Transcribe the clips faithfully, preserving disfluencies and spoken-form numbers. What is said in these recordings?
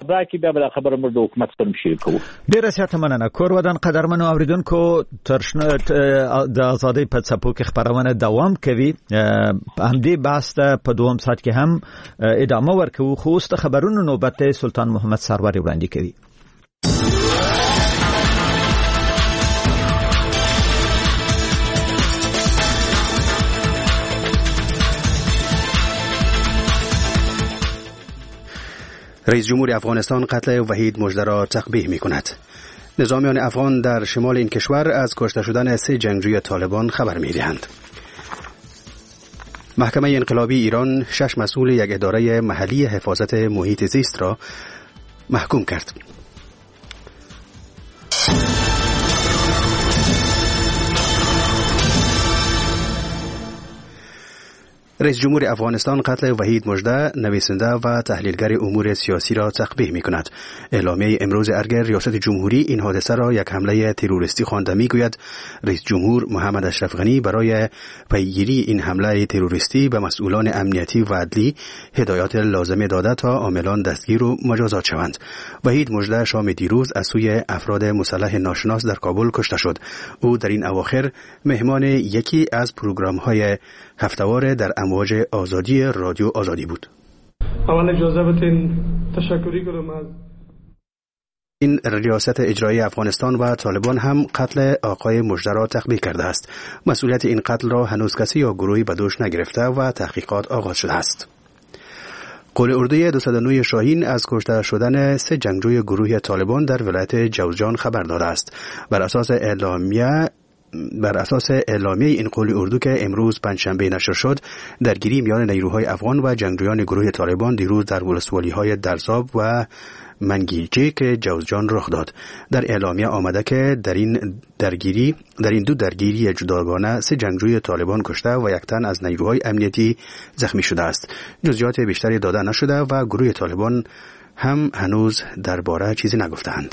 راکې بیا به خبره موږ د حکومت سره شریکو. ډیره زیاته مننه. کور ودان قدرمنو اوریدونکو ترشنه د ازادۍ په څپو کې خبرونه دوام کوي. همدې بحث ته په دوم ساعت کې هم ادامه ورکوو. خو اوس د خبرونو نوبت سلطان محمد سرور وړاندې کوي. رئیس جمهور افغانستان قتل وحید مژده را تقبیح می کند. نظامیان افغان در شمال این کشور از کشته شدن سه جنگجوی طالبان خبر می دهند. محکمه انقلابی ایران شش مسئول یک اداره محلی حفاظت محیط زیست را محکوم کرد. رئیس جمهور افغانستان قتل وحید مژده نویسنده و تحلیلگر امور سیاسی را تقبیح می کند. اعلامیه امروز ارگ ریاست جمهوری این حادثه را یک حمله تروریستی خوانده می گوید. رئیس جمهور محمد اشرف غنی برای پیگیری این حمله تروریستی به مسئولان امنیتی و عدلی هدایات لازمه داده تا عاملان دستگیر و مجازات شوند. وحید مژده شام دیروز از سوی افراد مسلح ناشناس در کابل کشته شد. او در این اواخر مهمان یکی از پروگرام‌های هفته‌وار در امواج آزادی رادیو آزادی بود. اول اجازه بدین تشکری کنم از این ریاست اجرایی افغانستان و طالبان هم قتل آقای مژده را تقبیح کرده است. مسئولیت این قتل را هنوز کسی یا گروهی به دوش نگرفته و تحقیقات آغاز شده است. قول اردوی دویست و نه شاهین از کشته شدن سه جنگجوی گروه طالبان در ولایت جوزجان خبر داده است. بر اساس اعلامیه بر اساس اعلامیه این قول اردو که امروز پنجشنبه نشر شد، درگیری میان نیروهای افغان و جنگجویان گروه طالبان دیروز در ولسوالی‌های درزاب و منگیجه که جوزجان رخ داد. در اعلامیه آمده که در این درگیری در این دو درگیری جداگانه سه جنگجوی طالبان کشته و یک تن از نیروهای امنیتی زخمی شده است. جزئیات بیشتری داده نشده و گروه طالبان هم هنوز درباره چیزی نگفتند.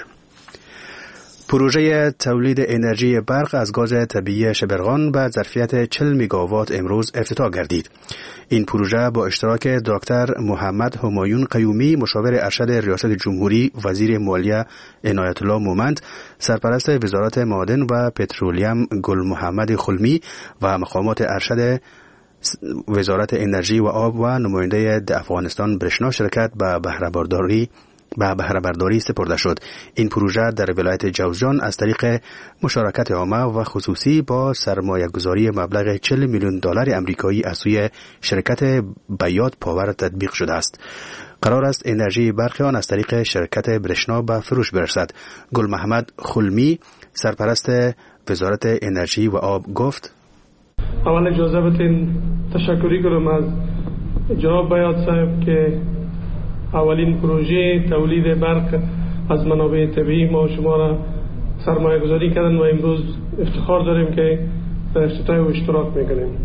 پروژه تولید انرژی برق از گاز طبیعی شبرغان به ظرفیت چهل مگاوات امروز افتتاح گردید. این پروژه با اشتراک دکتر محمد همایون قیومی، مشاور ارشد ریاست جمهوری، وزیر مالیه عنایت الله مومند، سرپرست وزارت معادن و پترولیم گل محمد خلمی و مقامات ارشد وزارت انرژی و آب و نماینده افغانستان برشنا شرکت به بهره برداری به بهره برداری سپرده شد. این پروژه در ولایت جوزجان از طریق مشارکت عامه و خصوصی با سرمایه گذاری مبلغ چهل میلیون دلار آمریکایی از سوی شرکت بیات پاور تطبیق شده است. قرار است انرژی برق آن از طریق شرکت برشنا به فروش برسد. گل محمد خلمی، سرپرست وزارت انرژی و آب گفت: اول اجازه بدین تشکری کنم از جناب بیات صاحب که اولین پروژه تولید برق از منابع طبیعی ما شما را سرمایه گذاری کردن و امروز افتخار داریم که در افتتاح و اشتراک میکنیم.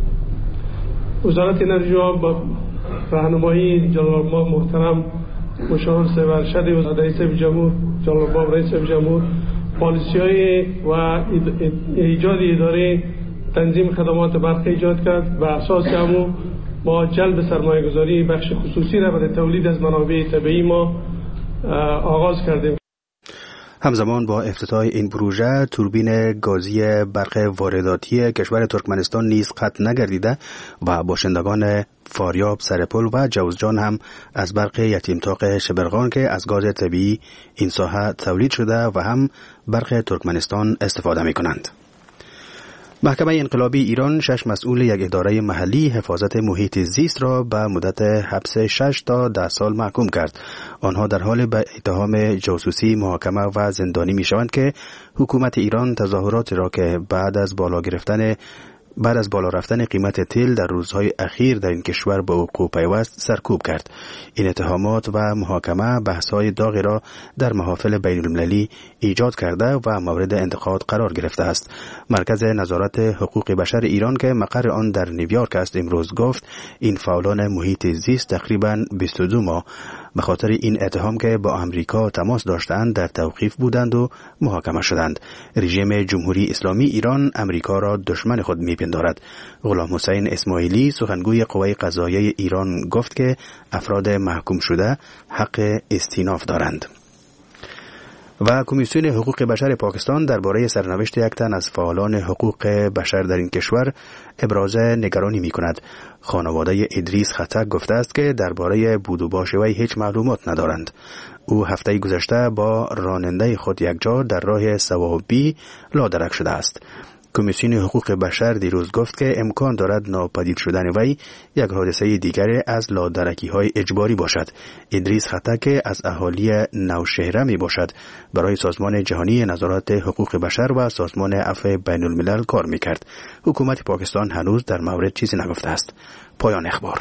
وزارت انرژی با راهنمایی جناب ما محترم مشاور صاحب ارشد و رئیس جمهور جناب ما رئیس جمهور پالیسی های و ایجاد اداره تنظیم خدمات برق ایجاد کرد و اساس همو ما جلب سرمایه گذاری بخش خصوصی را برای تولید از منابع طبیعی ما آغاز کردیم. همزمان با افتتاح این پروژه توربین گازی برق وارداتی کشور ترکمنستان نیز قطع نگردیده و باشندگان فاریاب، سرپل و جوزجان هم از برق یتیمتاق شبرغان که از گاز طبیعی این ساحه تولید شده و هم برق ترکمنستان استفاده می کنند. محکمه انقلابی ایران شش مسئول یک اداره محلی حفاظت محیط زیست را به مدت حبس شش تا ده سال محکوم کرد. آنها در حال به اتهام جاسوسی محاکمه و زندانی می شوند که حکومت ایران تظاهرات را که بعد از بالا گرفتن بعد از بالا رفتن قیمت تیل در روزهای اخیر در این کشور به وقوع پیوست سرکوب کرد. این اتهامات و محاکمه بحث‌های داغی را در محافل بین‌المللی ایجاد کرده و مورد انتقاد قرار گرفته است. مرکز نظارت حقوق بشر ایران که مقر آن در نیویورک است امروز گفت این فعالان محیط زیست تقریباً بیست و دو ماه به خاطر این اتهام که با آمریکا تماس داشتند در توقیف بودند و محاکمه شدند. رژیم جمهوری اسلامی ایران امریکا را دشمن خود می‌پندارد. غلام حسین اسماعیلی سخنگوی قوای قضاییه ایران گفت که افراد محکوم شده حق استیناف دارند. و کمیسیون حقوق بشر پاکستان درباره سرنوشت یک تن از فعالان حقوق بشر در این کشور ابراز نگرانی می کند. خانواده ادریس خطک گفته است که درباره بود و باش وی هیچ معلومات ندارند. او هفته گذشته با راننده خود یکجا در راه سوابی لادرک شده است. کمیسیون حقوق بشر دیروز گفت که امکان دارد ناپدید شدن وی یک حادثه دیگر از لادرکی های اجباری باشد. ادریس خطک از اهالی نوشهره می باشد. برای سازمان جهانی نظارت حقوق بشر و سازمان عفو بین الملل کار می کرد. حکومت پاکستان هنوز در مورد چیزی نگفته است. پایان اخبار.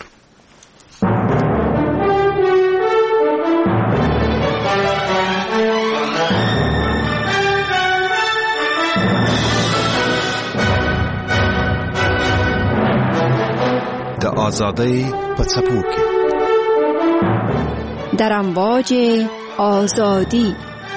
د آزادۍ په څپو کې در امواج آزادی.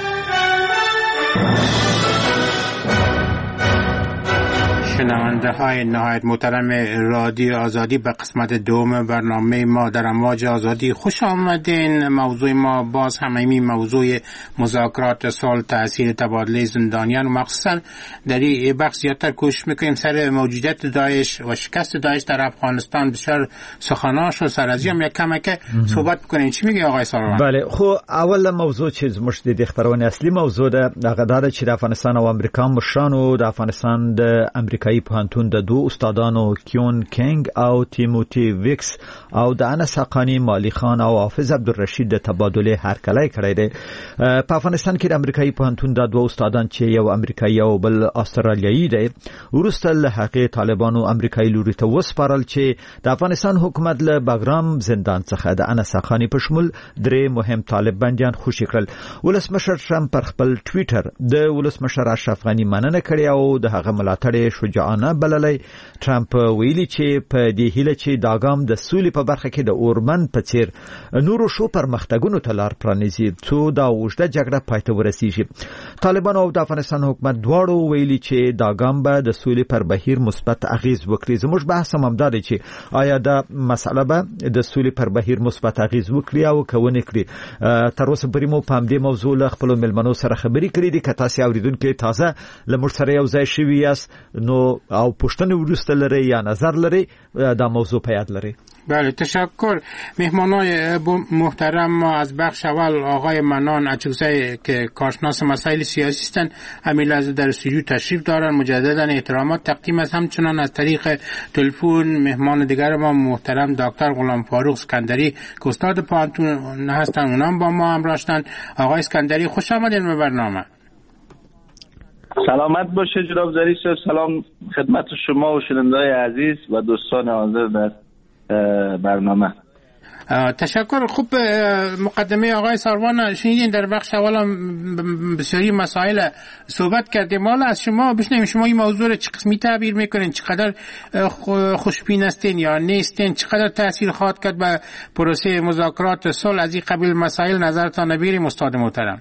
شنونده های نهایت محترم رادیو آزادی، به قسمت دوم برنامه ما در امواج آزادی خوش آمدین. موضوع ما باز همین موضوع مذاکرات صلح، تاثیر تبادله زندانیان و مخصوصا در این بخش زیادتر کوشش میکنیم سر موجودیت داعش و شکست داعش در افغانستان بسیار سخناش و سر از هم یک کمک صحبت بکنیم. چی میگه آقای ساروان؟ بله، خو اول موضوع چیز مشدد خبرونه اصلی موضوع ده دغه چې د افغانستان او امریکا مشرانو د افغانستان د امریکایي پوهنتون د دوه استادانو کیون کینگ او تیموتی ویکس او د انس حقانی مالی خان او حافظ عبدالرشید د تبادله هرکلی کړی دی. په افغانستان کې د امریکایي پوهنتون د دوه استادان چې یو امریکایي او بل استرالیایي دی ورسته له حقیقت طالبانو امریکایي لوري ته وسپارل چې د افغانستان حکومت له باګرام زندان څخه د انس حقانی په شمول درې مهم طالب بندیان خوشي کړل. ولسمشر ټرمپ پر خپل ټویټر د ولسمشر اشرف غنی مننه کړې او د هغه ملاتړ شجاعانه بللی. ټرمپ ویلي چې په دې هیله چې دا ګام د سولې په برخه کې د اورمن په څیر نورو شو پرمختګونو ته لار پرانیزي څو دا اوږده جګړه پای ته ورسیږي. طالبان او د افغانستان حکومت دواړو ویلي چې دا ګام به د سولې پر بهیر مثبت اغیز وکړي. زموږ بحث هم دا دی چې آیا دا مسله به د سولې پر بهیر مثبت اغیز وکړي او کونه کړي. تر اوسه پورې مو په دې موضوع له خپل ملمنو سره خبرې کړې دي. که تاسو اوریدونکو تازه لمر سره یو ځای شوي یاست نو او پښتنې ورسته لري یا نظر لري دا موضوع په یاد لري. بله، تشکر. مهمانای محترم ما از بخش اول آقای منان اچوکزی که کارشناس مسائل سیاسی هستند همین لحظه در استودیو تشریف دارند. مجددا احترامات تقدیم است. همچنان از طریق تلفن مهمان دیگر ما محترم دکتر غلام فاروق اسکندری که استاد پوهنتون هستند اونام با ما همراه هستند. آقای اسکندری خوش آمدین به برنامه. سلامت باشه جناب ظریف. سلام خدمت شما و شنونده‌های عزیز و دوستان حاضر در برنامه. تشکر. خوب، مقدمه آقای ساروان شنیدین. در بخش اول بسیاری مسائل صحبت کردیم. حالا از شما بشنویم شما این موضوع رو چه قسمی تعبیر میکنین؟ چقدر خوشبین هستین یا نیستین؟ چقدر تاثیر خواهد کرد به پروسه مذاکرات صلح؟ از این قبیل مسائل نظرتان بگیریم استاد محترم.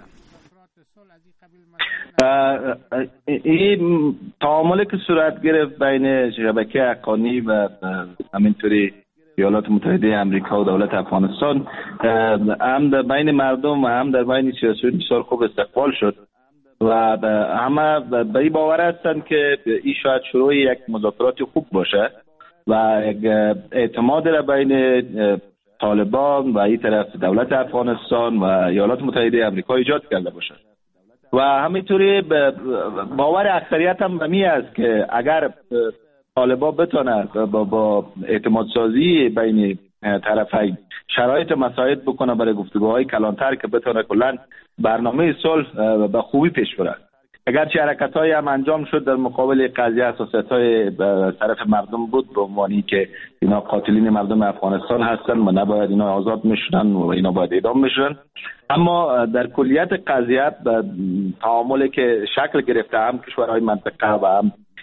این تعاملی که صورت گرفت بین شبکه حقانی و همینطوری ایالات متحده امریکا و دولت افغانستان هم در بین مردم و هم در بین سیاسیون بسیار خوب استقبال شد و همه به این باور هستند که این شاید شروع یک مذاکرات خوب باشه و یک اعتماد را بین طالبان و این طرف دولت افغانستان و ایالات متحده امریکا ایجاد کرده باشه. و همینطوری باور اکثریت هم بمی است که اگر طالبان بتونه با, با اعتماد سازی بین طرفین شرایط مساعد بکنه برای گفتگوهای کلانتر که بتونه کلا برنامه صلح به خوبی پیش بره. اگرچه حرکت‌های هم انجام شد در مقابل قضیه حساسیت‌های طرف مردم بود به عنوانی که اینا قاتلین مردم افغانستان هستن و نباید اینا آزاد میشدن و اینا باید اعدام میشدن، اما در کلیت قضیه تعاملی که شکل گرفته هم کشورهای منطقه و هم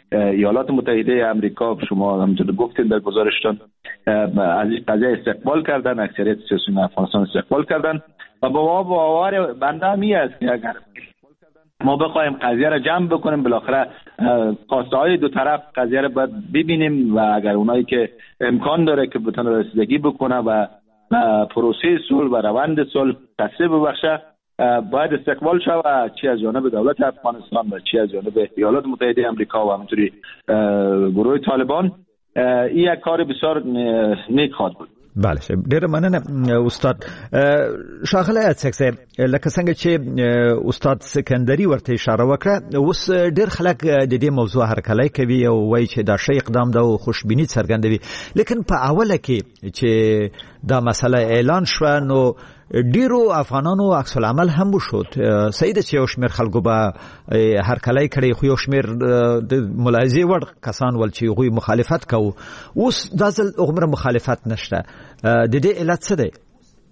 ایالات متحده آمریکا شما همونطور گفتین در گزارشتان از این قضیه استقبال کردن، اکثریت سیاسیون افغانستان استقبال کردن و با ما باور بنده همی است که اگر ما بخوایم قضیه را جمع بکنیم بالاخره خواسته های دو طرف قضیه را باید ببینیم و اگر اونایی که امکان داره که بتونه رسیدگی بکنه و پروسه صلح و روند صلح تصویب ببخشه باید استقبال شود، چی از جانب دولت افغانستان و چی از جانب ایالات متحده آمریکا و همینطوری گروه طالبان. این یک کار بسیار نیک خواهد بود. بله ډیر مننه استاد شاغله اتسکسه لکه څنګه چې استاد سکندری ورته اشاره وکړه اوس ډیر خلک د دې موضوع هرکلی کوي او وایي چې دا شی اقدام ده او خوشبینی څرګندوي، لیکن په اوله کې چې دا مسله اعلان شوه نو ډیرو افغانانو عکس العمل هم وشود. سید چې یو شمېر خلکو به هرکلی کړی خو یو شمېر د ملاحظې وړ کسان ول چې هغوی مخالفت کوو. اوس دا ځل هغومره مخالفت نشته، د دې علت څه دی؟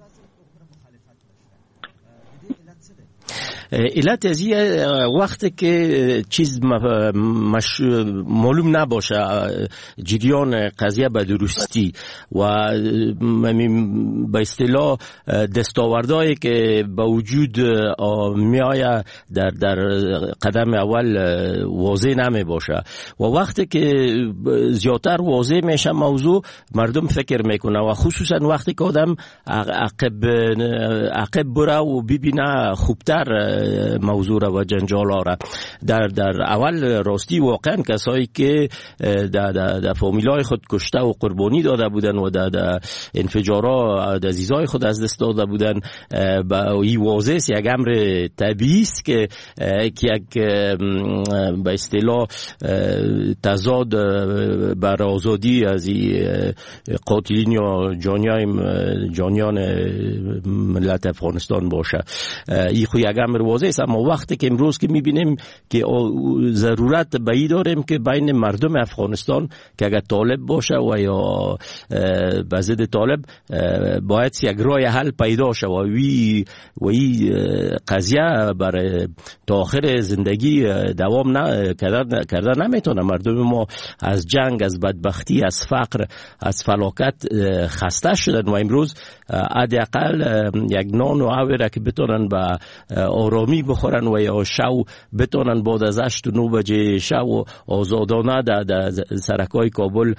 علت از این وقتی که چیز مش... معلوم نباشه جریان قضیه به درستی و به اصطلاح دستاوردهایی که به وجود می آید در در قدم اول واضح نمی باشه و وقتی که زیادتر واضح میشه موضوع مردم فکر میکنه و خصوصا وقتی که آدم عقب عقب بره و ببینه خوبتر موضوع را و جنجال را. در در اول راستی واقعا کسایی که در در در فامیلای خود کشته و قربانی داده بودن و در در انفجارها عزیزای خود از دست داده بودن با این واضح یک امر طبیعی است که که یک به اصطلاح تضاد بر آزادی از این قاتلین یا جانیان جانیان ملت افغانستان باشه. این خو یک امر واضح است، اما وقتی که امروز که میبینیم که ضرورت به این داریم که بین مردم افغانستان که اگر طالب باشه و یا به ضد طالب باید یک راه حل پیدا شه و وی و این قضیه برای تا آخر زندگی دوام نه کردن نمیتونه. مردم ما از جنگ، از بدبختی، از فقر، از فلاکت خسته شدن و امروز حداقل یک نان و آبی را که بتونن به آرامی بخورن و یا شو بتونن بعد از هشت و نو بجه شو آزادانه در دا سرکای کابل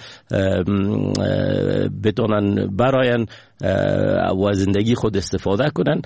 بتونن براین و زندگی خود استفاده کنن.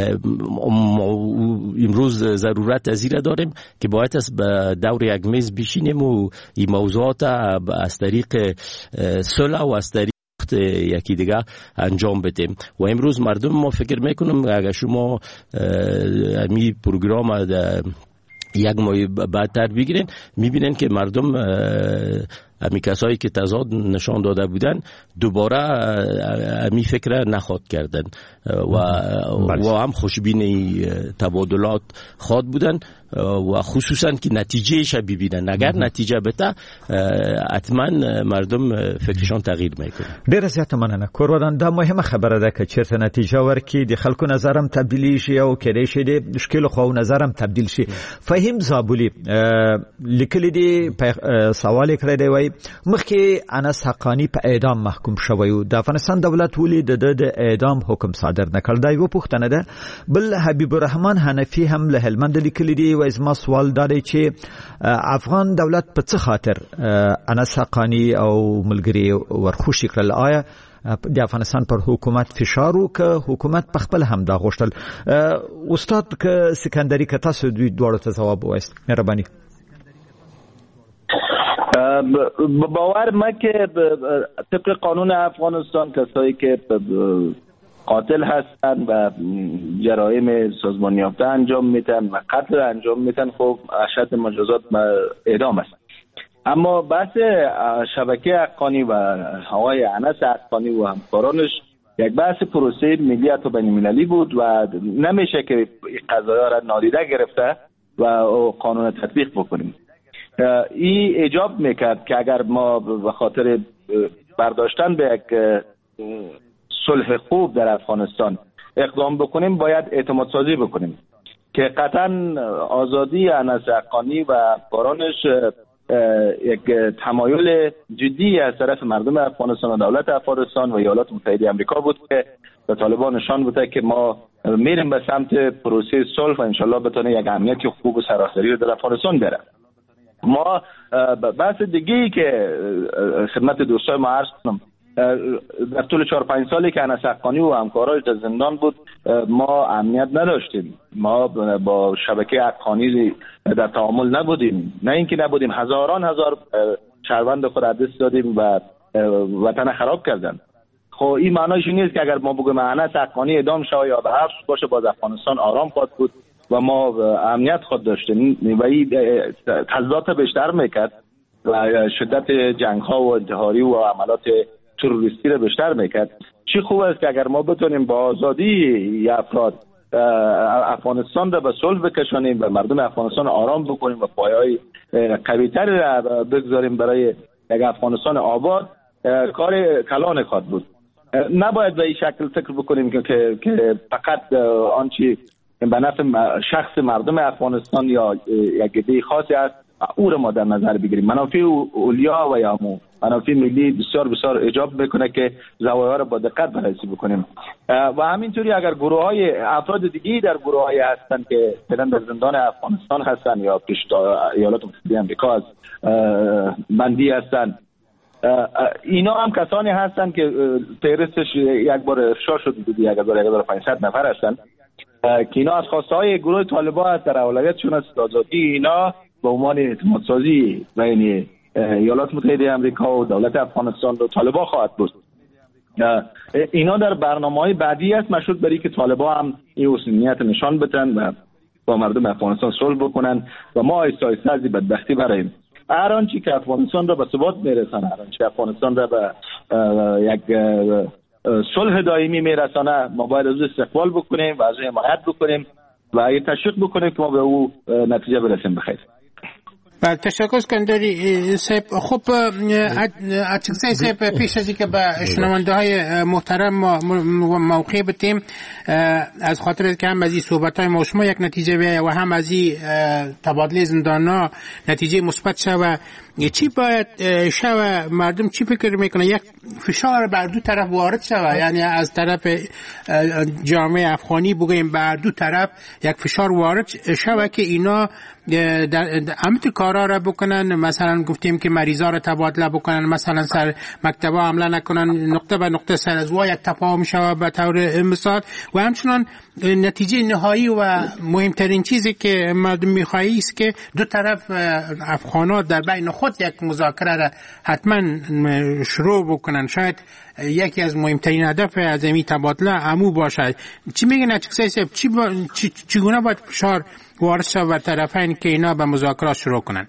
امروز ضرورت از این داریم که باید از به دور یک میز بشینیم و این موضوعات از طریق صلح و از طریق یکی دیگه انجام بدیم. و امروز مردم ما فکر میکنم اگر شما می پروگرام یک ماه بعدتر بگیرین میبینین که مردم امی کسایی که تضاد نشان داده بودن دوباره امی فکر نخواد کردن و, و هم خوشبینی تبادلات خواد بودن و خصوصا که نتیجهش ببینن. اگر نتیجه بده حتما مردم فکرشان تغییر میکنه. ډیر زیات مننه کورودان. دا مهمه خبره ده که چیرته نتیجه ورکی د خلکو نظرم تبدیل شي او کېدای شي د مشکل خو نظرم تبدیل شي. فهیم زابولی لیکلی دی سوال کړی دی وای مخکې انس حقانی په اعدام محکوم شوی و د افغانستان دولت ولې د د اعدام حکم صادر نکړ؟ دا یو پوښتنه ده. بل حبیب الرحمن حنفی هم له هلمند لیکلی دی و زما سوال دا دی چې افغان دولت په څه خاطر انس حقانی او ملګری ورخوشي کړل؟ آیا د افغانستان پر حکومت فشار وکړ؟ حکومت په خپل هم دا غوښتل؟ استاد که سکندری که تاسو دوی دواړو ته ځواب ووایست مهرباني. باور ما که طبق قانون افغانستان کسایی که قاتل هستند و جرایم سازمانی یافته انجام میدن و قتل انجام میدن خب اشد مجازات اعدام است. اما بحث شبکه حقانی و آقای انس حقانی و همکارانش یک بحث پروسه ملی و بین‌المللی بود و نمیشه که قضایا را نادیده گرفته و قانون تطبیق بکنیم. این ایجاب میکرد که اگر ما به خاطر برداشتن به یک صلح خوب در افغانستان اقدام بکنیم باید اعتماد سازی بکنیم که قطعا آزادی انس حقانی و کارانش یک تمایل جدی از طرف مردم افغانستان و دولت افغانستان و ایالات متحده آمریکا بود که به طالبان نشان بده که ما میریم به سمت پروسه صلح و انشالله بتونه یک امنیت خوب و سراسری رو در افغانستان بیاره. ما بحث دیگه‌ای که خدمت دوستای ما عرض کنم، در طول چهار پنج سالی که انس حقانی و همکاراش در زندان بود ما امنیت نداشتیم. ما با شبکه حقانی در تعامل نبودیم، نه اینکه نبودیم، هزاران هزار شهروند خود از دست دادیم و وطن خراب کردن. خب این معنیش نیست که اگر ما بگیم انس حقانی اعدام شود یا به حبس باشه باز افغانستان آرام خواهد بود و ما امنیت خود داشتیم و این تضادات بیشتر میکرد و شدت جنگ ها و انتحاری و عملات تروریستی رو بیشتر میکرد. چی خوب است که اگر ما بتونیم با آزادی افراد افغانستان را به صلح بکشانیم و مردم افغانستان آرام بکنیم و پایه‌های قوی‌تری را بگذاریم برای یک افغانستان آباد، کار کلان خواهد بود. نباید به این شکل فکر بکنیم که که فقط آنچه به نفع شخص مردم افغانستان یا یک عده خاصی است او را ما در نظر بگیریم. منافع اولیا و یا منافع ملی بسیار بسیار ایجاب میکنه که زوایای را با دقت بررسی بکنیم. و همینطوری اگر گروه های افراد دیگه در گروه های هستن که فعلا در زندان افغانستان هستن یا پیش ایالات متحده آمریکا از بندی هستن، اینا هم کسانی هستن که فهرستش یک بار افشا شد بود، یک هزار یک هزار و پانصد نفر هستن که اینا از خواسته های گروه طالبان است، در اولویتشون است آزادی اینا به عنوان اعتماد سازی بین ایالات متحده آمریکا و دولت افغانستان و طالبان خواهد بود. اینا در برنامه‌های بعدی است مشروط بری که طالبان هم این حسنیت نشان بدن و با مردم افغانستان صلح بکنن و ما آهسته آهسته از بدبختی براییم. هر آنچه که افغانستان را به ثبات میرسانه، هر آنچه افغانستان را به یک صلح دائمی میرسانه، ما باید از استقبال بکنیم و از حمایت بکنیم و تشویق بکنیم که ما به او نتیجه برسیم بخیر. بله، تشکر کندری صاحب. خب اتکسای صاحب، پیش از اینکه به شنونده های محترم موقع بتیم، از خاطر که هم از این صحبت های ما شما یک نتیجه بیایه و هم از این تبادله زندانا نتیجه مثبت شوه، چی باید شوه؟ مردم چی فکر میکنه؟ یک فشار بر دو طرف وارد شوه، یعنی از طرف جامعه افغانی بگویم بر دو طرف یک فشار وارد شوه که اینا همت کارا را بکنن، مثلا گفتیم که مریضا را تبادله بکنن، مثلا سر مکتبا حمله نکنن، نقطه به نقطه سر از وای یک تفاهم شوه به طور مثال. و همچنان نتیجه نهایی و مهمترین چیزی که مردم میخواهی است که دو طرف افغانا در بین خود یک مذاکره را حتما شروع بکنن. شاید یکی از مهمترین هدف از این تبادله امو باشد. چی میگن اتکسای صاحب؟ چی با... چی... چگونه باید فشار وارد شود بر طرفین که اینا به مذاکرات شروع کنن؟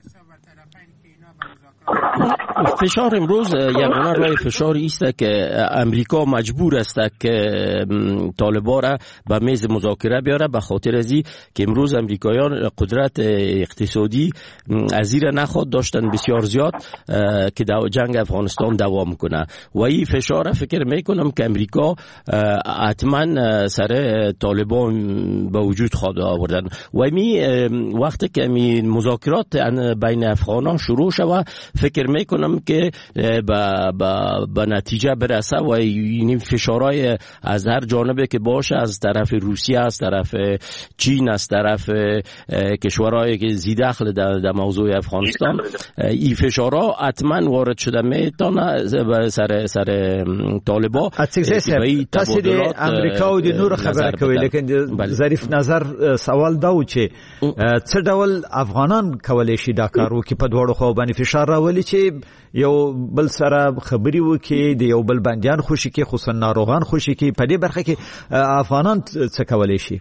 فشار امروز یگانه راه فشاری است که امریکا مجبور است که طالبان را به میز مذاکره بیاره، به خاطر ازی که امروز امریکایان قدرت اقتصادی از زیر نخواد داشتن بسیار زیاد که جنگ افغانستان دوام کنه و این فشار فکر میکنم که امریکا حتما سر طالبان به وجود خواهد آوردن و می وقتی که می مذاکرات بین افغانان شروع شود فکر میکنم که به نتیجه برسه و این فشارهای از هر جانبه که باشه، از طرف روسیه، از طرف چین، از طرف کشورهای که زیدخل در, در موضوع افغانستان، این فشارها حتما وارد شده میتونه سر سر طالبان. تاسید امریکا و د نور خبره کوي، لیکن ظریف نظر سوال دا و چې څه ډول افغانان کولی شي دا کار وکړي په دواړو خواو باندې فشار راولي چې یو بل سره خبري وکړي، د یو بل بندیان خوشي کې، خصوصا ناروغان خوشي کې. په دې برخه کې افغانان څه کولی شي؟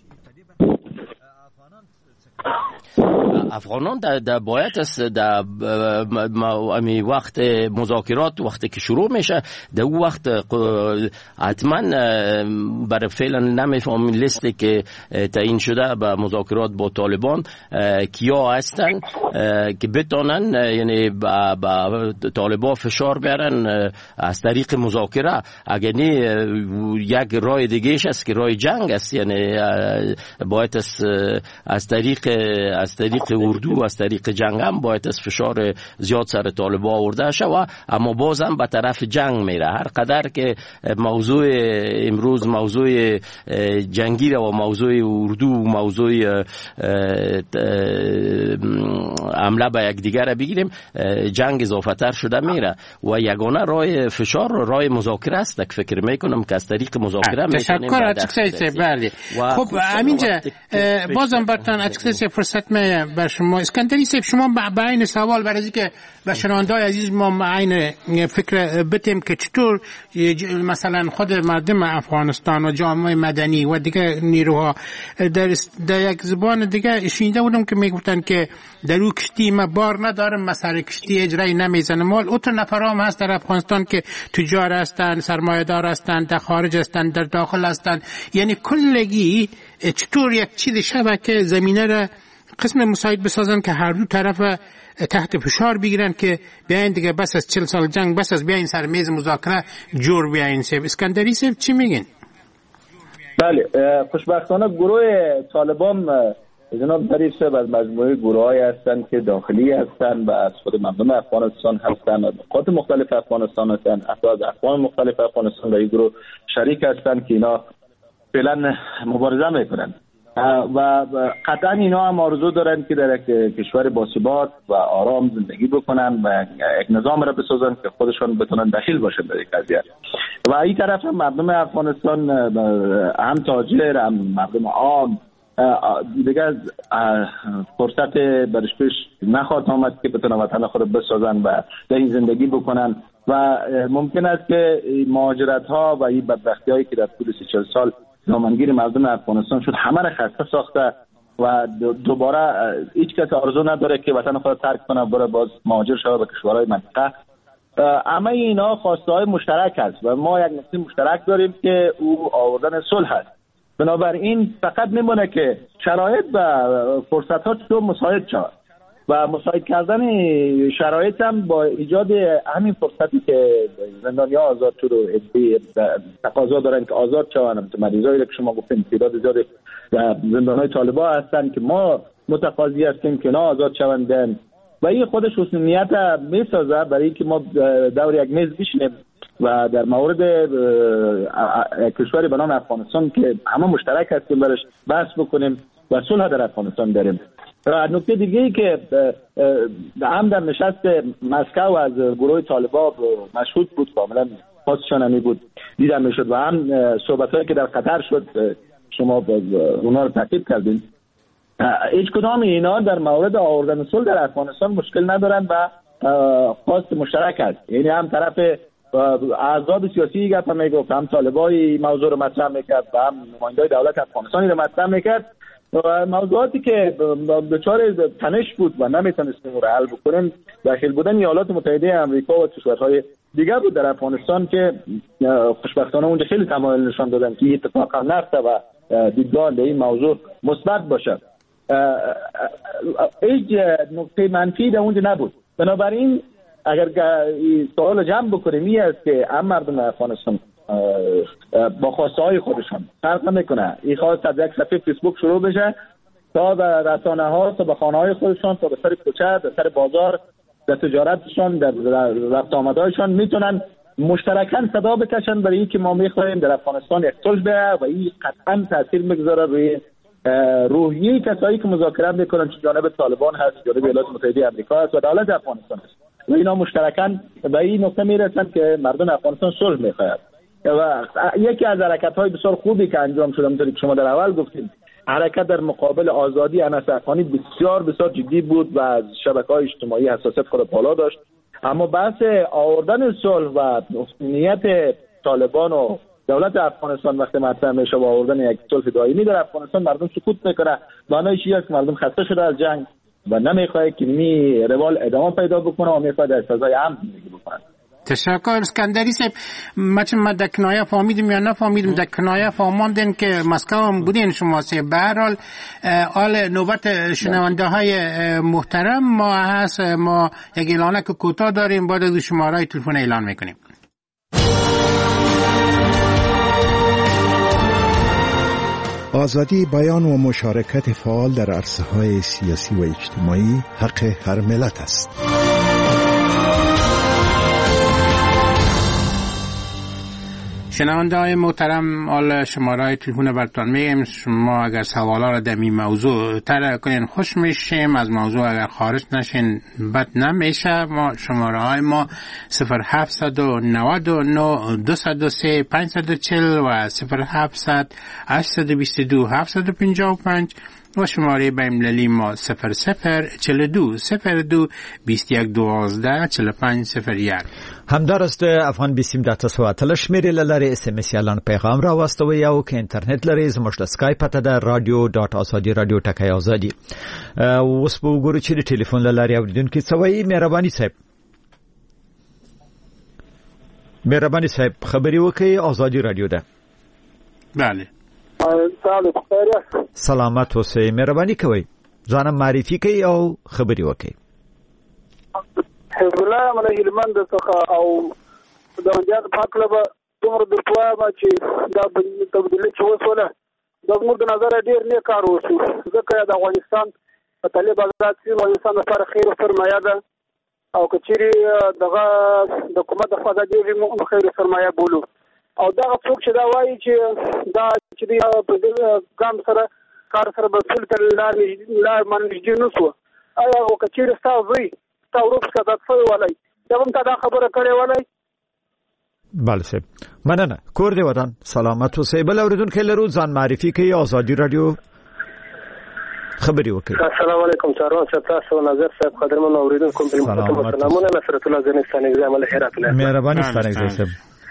افغانان در در باید است در امی وقت مذاکرات وقتی که شروع میشه در اون وقت حتما برای فعلا نمیفهم لیستی که تعیین شده به مذاکرات با طالبان کیا هستن که بتونن یعنی با طالبان فشار بیارن از طریق مذاکره. اگر نه یک راه دیگهش است که راه جنگ است، یعنی باید از از طریق از طریق اردو از طریق جنگ هم باید از فشار زیاد سر طالبان آورده شود، اما باز هم به طرف جنگ میره. هر قدر که موضوع امروز موضوع جنگی و موضوع اردو موضوع حمله به یکدیگر بگیریم، جنگ اضافه تر شده میره و یگانه راه فشار راه مذاکره است که فکر میکنم که از طریق مذاکره میتونیم. تشکر اتکسیسی. بله خب همینجا بازم برتان اتکسیسی فرصت می بر شما. اسکندری صاحب شما به عین سوال برای که به شنونده‌های عزیز ما عین فکر بتیم که چطور مثلا خود مردم افغانستان و جامعه مدنی و دیگه نیروها در, در یک زبان دیگه شنیده بودم که میگفتن که در او کشتی ما بار ندارم، مثلا کشتی اجرایی نمیزنه. مال اوت نفرام هست در افغانستان که تجار هستند، سرمایه‌دار هستند، در خارج هستند، در داخل هستند. یعنی کلگی چطور یک چیز شبه که زمینه را قسم مساعد بسازن که هر دو طرف تحت فشار بگیرن که بیاین دیگه بس از چل سال جنگ، بس از بیاین سر میز مذاکره جور بیاین. سیف اسکندری صاحب چی میگین؟ بله خوشبختانه گروه طالبان جناب ظریف صاحب از مجموعه گروه‌هایی هستند که داخلی هستند و از خود مردم افغانستان هستند، از نقاط مختلف افغانستان هستند، حتی از اقوام مختلف افغانستان در این گروه شریک هستند که اینا فعلا مبارزه میکنند و قطعا اینا هم آرزو دارند که در یک کشور باثبات و آرام زندگی بکنن و یک نظام را بسازن که خودشان بتونن دخیل باشن در این قضیه. و این طرف هم مردم افغانستان، هم تاجر هم مردم عام دیگه فرصت برش پیش نخواهد آمد که بتونن وطن خود بسازن و در این زندگی بکنن و ممکن است که مهاجرت ها و این بدبختی هایی که در طول سی چهل سال دامنگیر مردم افغانستان شد همه را خسته ساخته و دوباره هیچ کس آرزو نداره که وطن خود ترک کنه بره باز مهاجر شود به کشورهای منطقه. اما اینا خواسته های مشترک است و ما یک نقطه مشترک داریم که او آوردن صلح است. بنابراین فقط میمونه که شرایط و فرصت ها چطور مساعد شود و مساعد کردن شرایط هم با ایجاد همین فرصتی که زندانی‌ها آزاد شد و تقاضا دارن که آزاد شوند. مریضایی که شما گفتین تعداد زیاد زندان‌های طالبان هستن که ما متقاضی هستیم که نه آزاد شوند و این خودش حسنیت میسازه برای اینکه ما دور یک میز بشینیم و در مورد کشوری به نام افغانستان که همه مشترک هستیم برش بحث بکنیم و صلح در افغانستان داریم. نکته دیگه ای که هم در نشست مسکو از گروه طالبان مشهود بود، کاملا خاصشان همی بود دیدن میشد و هم صحبت هایی که در قطر شد شما اونا رو تعقیب کردین. هیچ کدام اینا در مورد آوردن صلح در افغانستان مشکل ندارن و خواست مشترک است. یعنی هم طرف احزاب سیاسی گفت میگفت، هم طالبای موضوع رو مطرح میکرد و هم نمایندای دولت افغانستانی رو مطرح میکرد و موضوعاتی که دچار تنش بود و نمیتونستیم رو حل بکنیم داخل بودن ایالات متحده آمریکا و کشورهای دیگر بود در افغانستان که خوشبختانه اونجا خیلی تمایل نشان دادن که اتفاق نفته و دیدگاه در این موضوع مثبت باشه. هیچ نقطه منفی در اونجا نبود. بنابراین اگر سوال جمع بکنیم این است که هم مردم افغانستان با خواسته های خودشان فرق نمیکنه، این خواست از یک صفحه فیسبوک شروع بشه تا به رسانه ها، تا به خانه های خودشان، تا به سر کوچه، به سر بازار، در تجارتشان، در رفت آمدهایشان میتونن مشترکاً صدا بکشن برای اینکه ما میخواهیم در افغانستان یک صلح بیاید و این قطعاً تاثیر میگذاره روی روحیه کسایی که مذاکره میکنن، چه جانب طالبان هست، جانب ایالات متحده آمریکا هست و دولت افغانستان هست و اینا مشترکاً به این نقطه میرسن که مردم افغانستان صلح میخواهند. و یکی از حرکت‌های بسیار خوبی که انجام شده، همونطوری که شما در اول گفتید، حرکت در مقابل آزادی انس افغانی بسیار بسیار جدی بود و از شبکه‌های اجتماعی حساسیت خود بالا داشت. اما بحث آوردن صلح و نیت طالبان و دولت افغانستان وقتی مطرح میشه و آوردن یک صلح دائمی در افغانستان، مردم سکوت میکنه. معنیش اینه که مردم خسته شده از جنگ و نمیخواد که می روال ادامه پیدا بکنه و میخواد در فضای امن زندگی بکنه. تشکر اسکندری صاحب. مچ ما در کنایه فهمیدیم یا نفهمیدیم، در کنایه فهماندین که مسکو هم بودین شما سه. به هر حال آل نوبت شنونده های محترم ما هست، ما یک اعلانه که کوتاه داریم، بعد از شماره تلفن اعلان میکنیم. آزادی بیان و مشارکت فعال در عرصه‌های سیاسی و اجتماعی حق هر ملت است. شنونده های محترم، حالا شماره تلفن براتون میگیم. شما اگر سوالا را در این موضوع طرح کنین خوش میشیم. از موضوع اگر خارج نشین بد نمیشه. ما شماره های ما صفر هفت نه نه دو صفر سه پنج چهار صفر و صفر هفت هشت دو دو هفت پنج پنج و شماره بین‌المللی ما صفر صفر چهل و دو صفر دو بیست و یک دوازده چهل و پنج صفر یک. همدار است افغان بیسیم ده تسواتل شمیری للاری اس ام اس یالان پیغام را واستوی یا که اینترنت لري زموږ د سکایپ ته د رادیو ډاټ ازادي رادیو ټکی ازادي. اوس په وګورو چې د ټلیفون للاری اوریدونکو څه وایي. مهرباني صاحب مهرباني صاحب خبري وکي ازادي رادیو ده. بله سلامت اوسئ. مهرباني کوئ ځان معرفي کړئ او خبري وکي. حزب الله من هلمند څخه او د جنجال په اړه به دومره د پوهه چې دا تبدیلي چې وسوله د موږ د نظر ډیر نه کار وشو، ځکه د افغانستان په طالب آزاد سي افغانستان لپاره خیر سرمایه ده او کچيري دغه د حکومت د فزادي موږ خیر سرمایه بولو. او دا څوک چې دا وایي چې دا چې د ګام سره کار سره به ټول تل لا منځ نه شو. ایا او کچيري تاسو تاوروب څخه د څه ولای دا هم دا خبره کړې ولای. بله صاحب مننه. کور دی ودان سلامت اوسئ. بل اوریدونکو لرو ځان معرفي کوي ازادي رادیو خبري وکړي. السلام علیکم چارون صاحب، تاسو نظر صاحب قدرمن اوریدونکو په محترم سلامونه. نصرت الله زنستاني زمل هرات له مهرباني ستانه صاحب.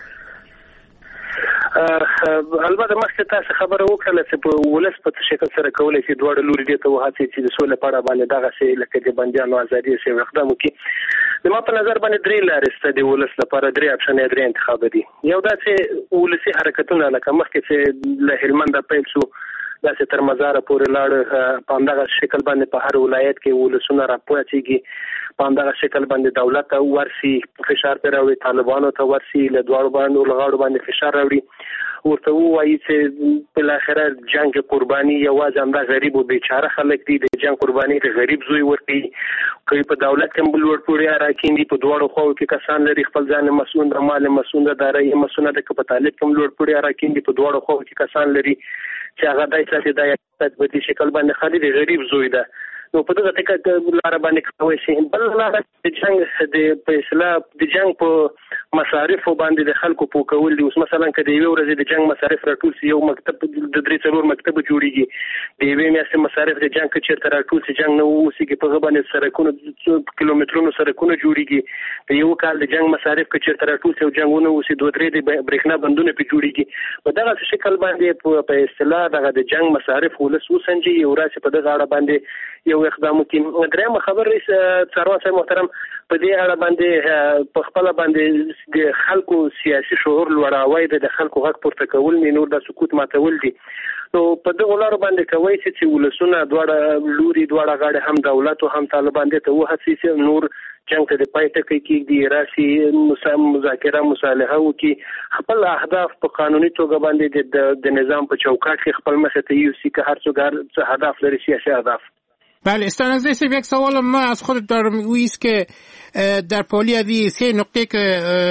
البته مخکې تاسو خبره وکړه چې په ولس په شکل سره کولای شي دوه لوري دي ته وهڅي چې د سولې په اړه باندې دغه څه لکه د بنديانو ازادي سي اقدام وکړي. د ما په نظر باندې درې لارې ستې د ولس لپاره درې اپشن درې انتخاب دي. یو دا چې ولسي حرکتونه لکه مخکې چې له هلمند پیل شو دا چې تر مزار پورې لاړ په دغه شکل باندې په هر ولایت کې ولسونه راپوهیږي، په دغه شکل باندې دولت ته ورسي فشار پر راوي، طالبانو ته ورسي له دوړو باندې لغړو باندې فشار راوړي، ورته وایي چې په الاخره جنگ قرباني یوازې همدا غریب او بیچاره خلک دي، د جنگ قرباني د غریب زوی ورکي. کوي په دولت کې بل ور پورې راکېندي، په دوړو خو کې کسان لري خپل ځان مسؤل د مال مسؤل د داري مسؤل د کپټالیت کوم لور پورې راکېندي، په دوړو خو کې کسان لري چې هغه دای څه د یاد په دې شکل باندې خالي د غریب زوی ده. نو په دغه ټکه لار باندې کوي شي بل لار د جنگ د فیصله د جنگ په مصارف باندې د خلکو په کول دي. اوس مثلا کله یو ورځ د جنگ مصارف راټول سي، یو مکتب د درې څلور مکتب جوړیږي، د یوې میاشتې مصارف د جنگ کې چیرته راټول سي، جنگ نو اوسېږي په غبنې سرکونو کیلومترونو سرکونه جوړیږي، د یو کال د جنگ مصارف کې چیرته راټول سي او جنگونه اوسې دوه درې د برېښنا بندونه په جوړیږي. په دغه شکل باندې په اصطلاح دغه د جنگ مصارف ولس وسنجي یو راځي په دغه اړه باندې یو اقدام کوي. درېمه خبر رئیس څارون صاحب محترم په دې اړه باندې په خپل باندې د خلکو سیاسي شعور لوړاوی د خلکو حق پورته کول نه نور د سکوت ماتول دي. نو په دغه لار باندې کوي چې ولسونه دواړه لوري دواړه غاړه هم دولت او هم طالبان دي ته وهڅي چې نور جنگ ته د پای ټکی کېږي، راسي مذاکره مصالحه وکي، خپل اهداف په قانوني توګه باندې د نظام په چوکاټ کې خپل مخه ته یوسي که هر څوک هدف لري سیاسي اهداف. بله استانزه سیب یک سوال ما از خودت دارم ویست که در پالی از سه نقطه که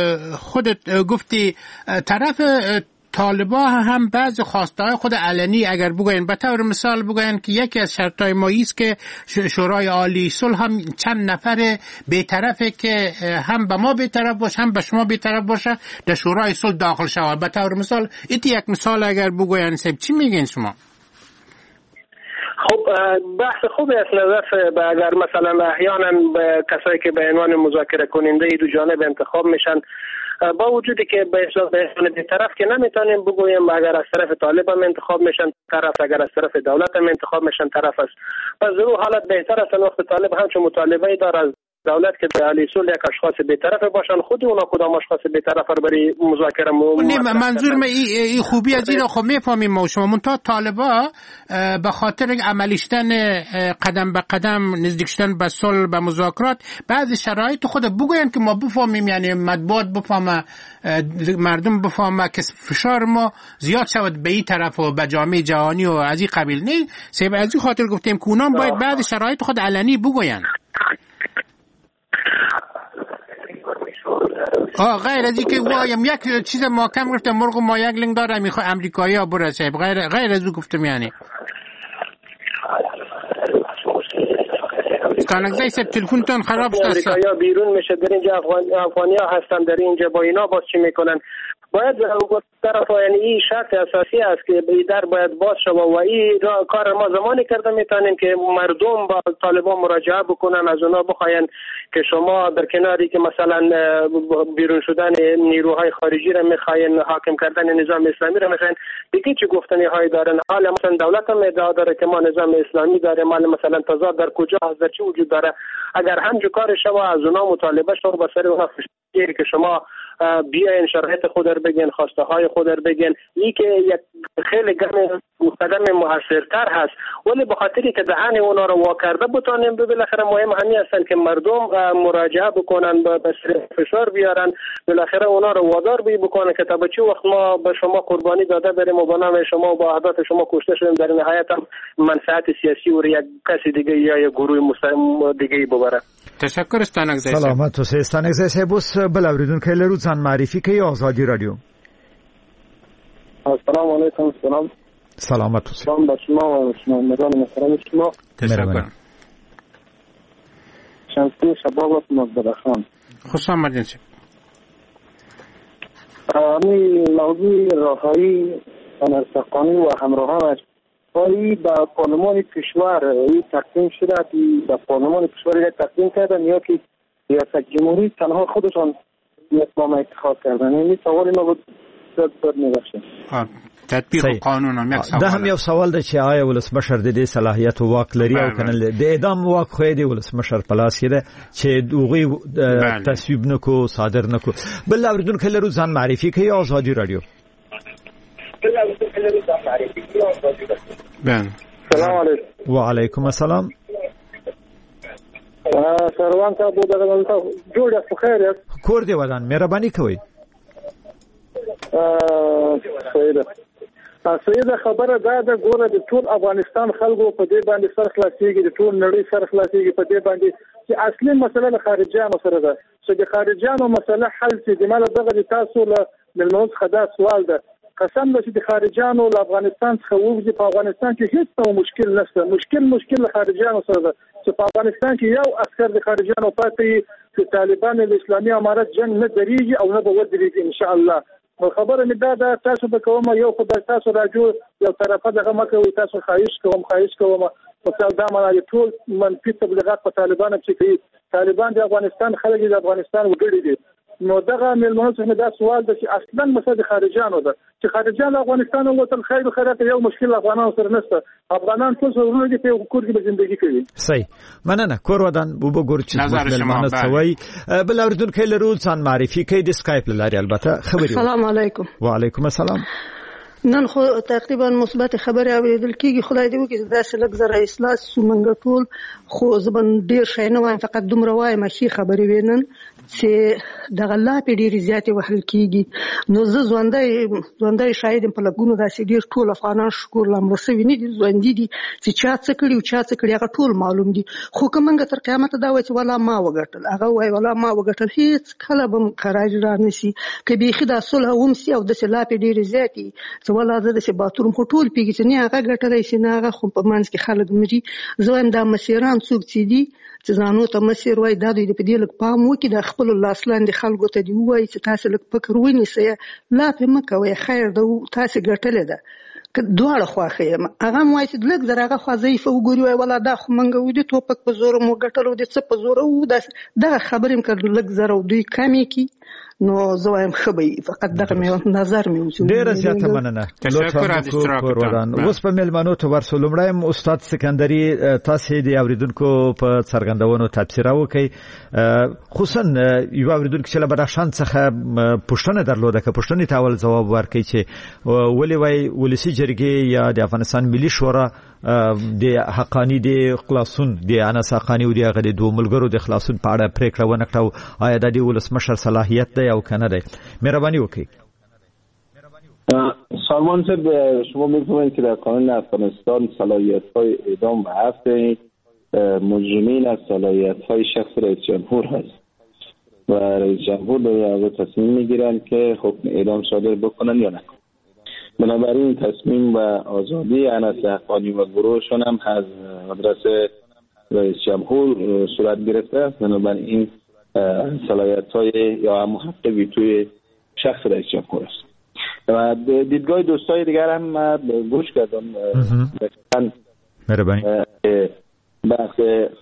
خودت گفتی طرف طالبا هم بعض خواستهای خود علنی اگر بگوین به طور مثال بگوین که یکی از شرطهای ما ایست که شورای عالی صلح هم چند نفر بی‌طرفه که هم به ما بی‌طرف باشه هم به شما بی‌طرف باشه در شورای صلح داخل شود. به طور مثال ایتی یک مثال اگر بگوین سیب چی میگین شما؟ خب بحث خوبی است نظر به اگر مثلا احیانا کسایی که به عنوان مذاکره کننده دو جانب انتخاب میشن با وجودی که به عنوان طرف که نمیتونیم بگوییم اگر از طرف طالب هم انتخاب میشن طرف، اگر از طرف دولت هم انتخاب میشن طرف است. پس در حالت بهتر است وقت طالب هم چون مطالبه داره از دولت که به علی صلح یک اشخاص بی‌طرف باشن، خود اونا کدام اشخاص بی‌طرف رو برای مذاکره نه منظور من این خوبی از این خب میفهمیم ما شما منتها طالبا به خاطر عملیشتن قدم به قدم نزدیک شدن به صلح به مذاکرات بعضی شرایط خود بگوین که ما بفهمیم، یعنی مطبوعات بفهمه، مردم بفهمه که فشار ما زیاد شود به این طرف و به جامعه جهانی و از این قبیل. نه سبب از این خاطر گفتیم که اونام باید بعضی شرایط خود علنی بگوین. آه غیر از اینکه وایم یک چیز محکم گفتم مرغ ما یک لنگ داره میخواد امریکایی ها برسه، غیر غیر از اون گفتم. یعنی کانگزای سب تلفنتون خراب شده، امریکایی ها بیرون میشه، در اینجا افغانی ها هستن، در اینجا با اینا باز چی میکنن؟ باید طرف یعنی این شرط اساسی است که در باید باز شود و این کار ما زمانی کرده میتونیم که مردم با طالبان مراجعه بکنن، از اونا بخواین که شما در کناری که مثلا بیرون شدن نیروهای خارجی را میخواین، حاکم کردن نظام اسلامی را میخواین، دیگه چی گفتنی های دارن؟ حالا مثلا دولت هم ادعا داره که ما نظام اسلامی داره، مال مثلا تضاد در کجا هست، در چی وجود داره؟ اگر همچه کار شما از اونا مطالبه شد با سر اونا فشاری که شما بیاین شرایط خود را بگین، خواسته های خود را بگین، این که یک خیلی قدم موثرتر هست، ولی به خاطری که دهن اونا رو وا کرده بتونیم بالاخره مهم همین هستن که مردم مراجعه بکنن، به فشار بیارن، بالاخره اونا رو وادار بی بکنن که تا به چه وقت ما به شما قربانی داده بریم و با نام شما و با اهداف شما کشته شدیم، در نهایت هم منفعت سیاسی و یک کسی دیگه یا یک گروه مسلم دیگه ببره. تشکر استانگزای سلامت و استانگزای سبوس بلاوریدون که لروزان معرفی که آزادی رادیو. السلام علیکم. سلام. سلامت و سلام با شما و شما مدان محترم شما. تشکر. شمسی شباب مقدر خان. خوش آمدین. همین موضوع راهایی انرسقانی و همراهانش ولی با پارلمان کشور این تقدیم شده که با پارلمان کشور یک تقدیم کردن یا که ریاست جمهوری تنها خودشان اقدام اتخاذ کردن. این سوال ما بود داد میبخشه تطبیق قانون هم یک سوال ده هم یو سوال ده چې آیا ولسمشر د دې صلاحیت او واک لري او کنه د اعدام واک خو دی ولسمشر پلاس کې ده چې دوغي تصویب نکو صادر نکو. بل اوریدون کله روز ځان معرفي کوي آزادی رادیو. بل اوریدون کله روز ځان معرفي کوي آزادی رادیو. بله. سلام علیکم. و علیکم السلام. سروان صاحب بودن جوړ است خیر است. کور دی ودان مهرباني کوي. سیده سیده خبره دا د ګوره د ټول افغانستان خلکو په دې باندې سر خلاصيږي، د ټول نړۍ سر خلاصيږي په دې باندې چې اصلي مسله د خارجيانو سره ده، چې د خارجيانو مسله حل شي. د مال دغه د تاسو له ملموس خدا سوال ده، قسم ده چې د خارجيانو له افغانستان څخه وځي، په افغانستان کې هیڅ مشکل نشته. مشکل مشکل د خارجيانو سره ده چې په افغانستان کې یو عسكر د خارجيانو پاتې چې طالبان د اسلامي امارت جنگ نه دریږي او نه به ودرېږي ان شاء الله. خبره مې دا ده تاسو به کوم یو خو تاسو راجو یو طرفه دغه مکه وي، تاسو خواهش کوم خواهش کوم په دا معنی ټول منفي تبلیغات په طالبانو چې کوي. طالبان د افغانستان خلک د افغانستان وګړي دي، نو دغه ملمنو څخه دا سوال ده چې اصلا مسله خارجيانو ده چې خارجيان افغانستان وطن خیر خیرات یو مشکل افغانانو سره نشته. افغانان ټول ورونه دي په کور کې ژوندۍ کوي. صحیح مننه. کور ودان بو بګور چې ملمنو سوي بل اوریدون کله روز ځان معرفي کوي د سکایپ لاري البته خبري. السلام علیکم. و علیکم السلام. نن خو تقریبا مثبت خبره اوریدل کیږي، خدای دې وکړي دا چې لږ زره اصلاح سومنګ ټول خو زبن ډیر شي نه وایم، فقط دومره وایم چې خبرې وینن چې د غلا په ډیر زیاتې وهل کیږي. نو زه ژوندۍ ژوندۍ شاهد په لګونو داسې ډیر ټول افغانان شکر لامرسوي نه دي، ژوندۍ دي چې چا څه کړي او چا څه کړي هغه ټول معلوم دي. خو کومنګ تر قیامت دا وایي چې ولا ما وګټل، هغه وایي ولا ما وګټل، هیڅ کله به خراج را نشي که بیخي دا صلح ومسي او د سلا په ډیر زیاتې ولا د چې باتروم هټول پیږي چې نه هغه ګټلای شي نه هغه خو په منځ کې خلک مري. زه وایم دا مسیران څوک چې دي چې ځانو ته مسیر وایي دا دوی په دې لږ پام وکړي، د خپلو لاسلاندې خلکو ته دې ووایي چې تاسې لږ فکر ونیسئ، لا پرې مه کوئ، خیر ده تاسې ګټلې ده. که دواړه خواښه یم هغه هم وایي چې لږ زر هغه خوا ضعیفه وګوري، وایي ولا دا خو منګه و دي ټوپک په زوره مو ګټلو دي څه په زوره و، دغه خبرې م که لږ زر او دوی کمې کړي نو زه وایم ښه به فقط دغه مې نظر مې و. ډېره زیاته مننه. تشکر از اشتراکتان. اوس په میلمنو ته ورسو. لومړی استاد سکندري تاسو د اوریدونکو په څرګندونو تبصره وکړئ، خصوصا یو اوریدونکو چې له بدخشان څخه پوښتنه درلوده که پوښتنې ته اول ځواب ورکړي چې ولې وایي ولسي جرګې یا د افغانستان ملي شورا د حقانی د خلاصون د انس حقانی او د هغه د دوه ملګرو د خلاصون په اړه پریکړه ونه کړه، آیا د ولسمشر صلاحیت دی او کنه دی؟ مهرباني وکړئ. سالمان صاحب، شما می‌فهمید که در قانون افغانستان صلاحیت‌های اعدام و حبس مجرمین از صلاحیت‌های شخص رئیس جمهور هست و رئیس جمهور در تصمیم می‌گیرند که حکم اعدام صادر بکنن یا نکنن. بنابراین تصمیم و آزادی انس حقانی و گروهشون هم از مدرسه رئیس جمهور صورت گرفته. بنابراین صلاحیت‌های یا هم حق ویتوی شخص رئیس جمهور است. و دیدگاه دوستای دیگر هم گوش کردم. مهربانی. بحث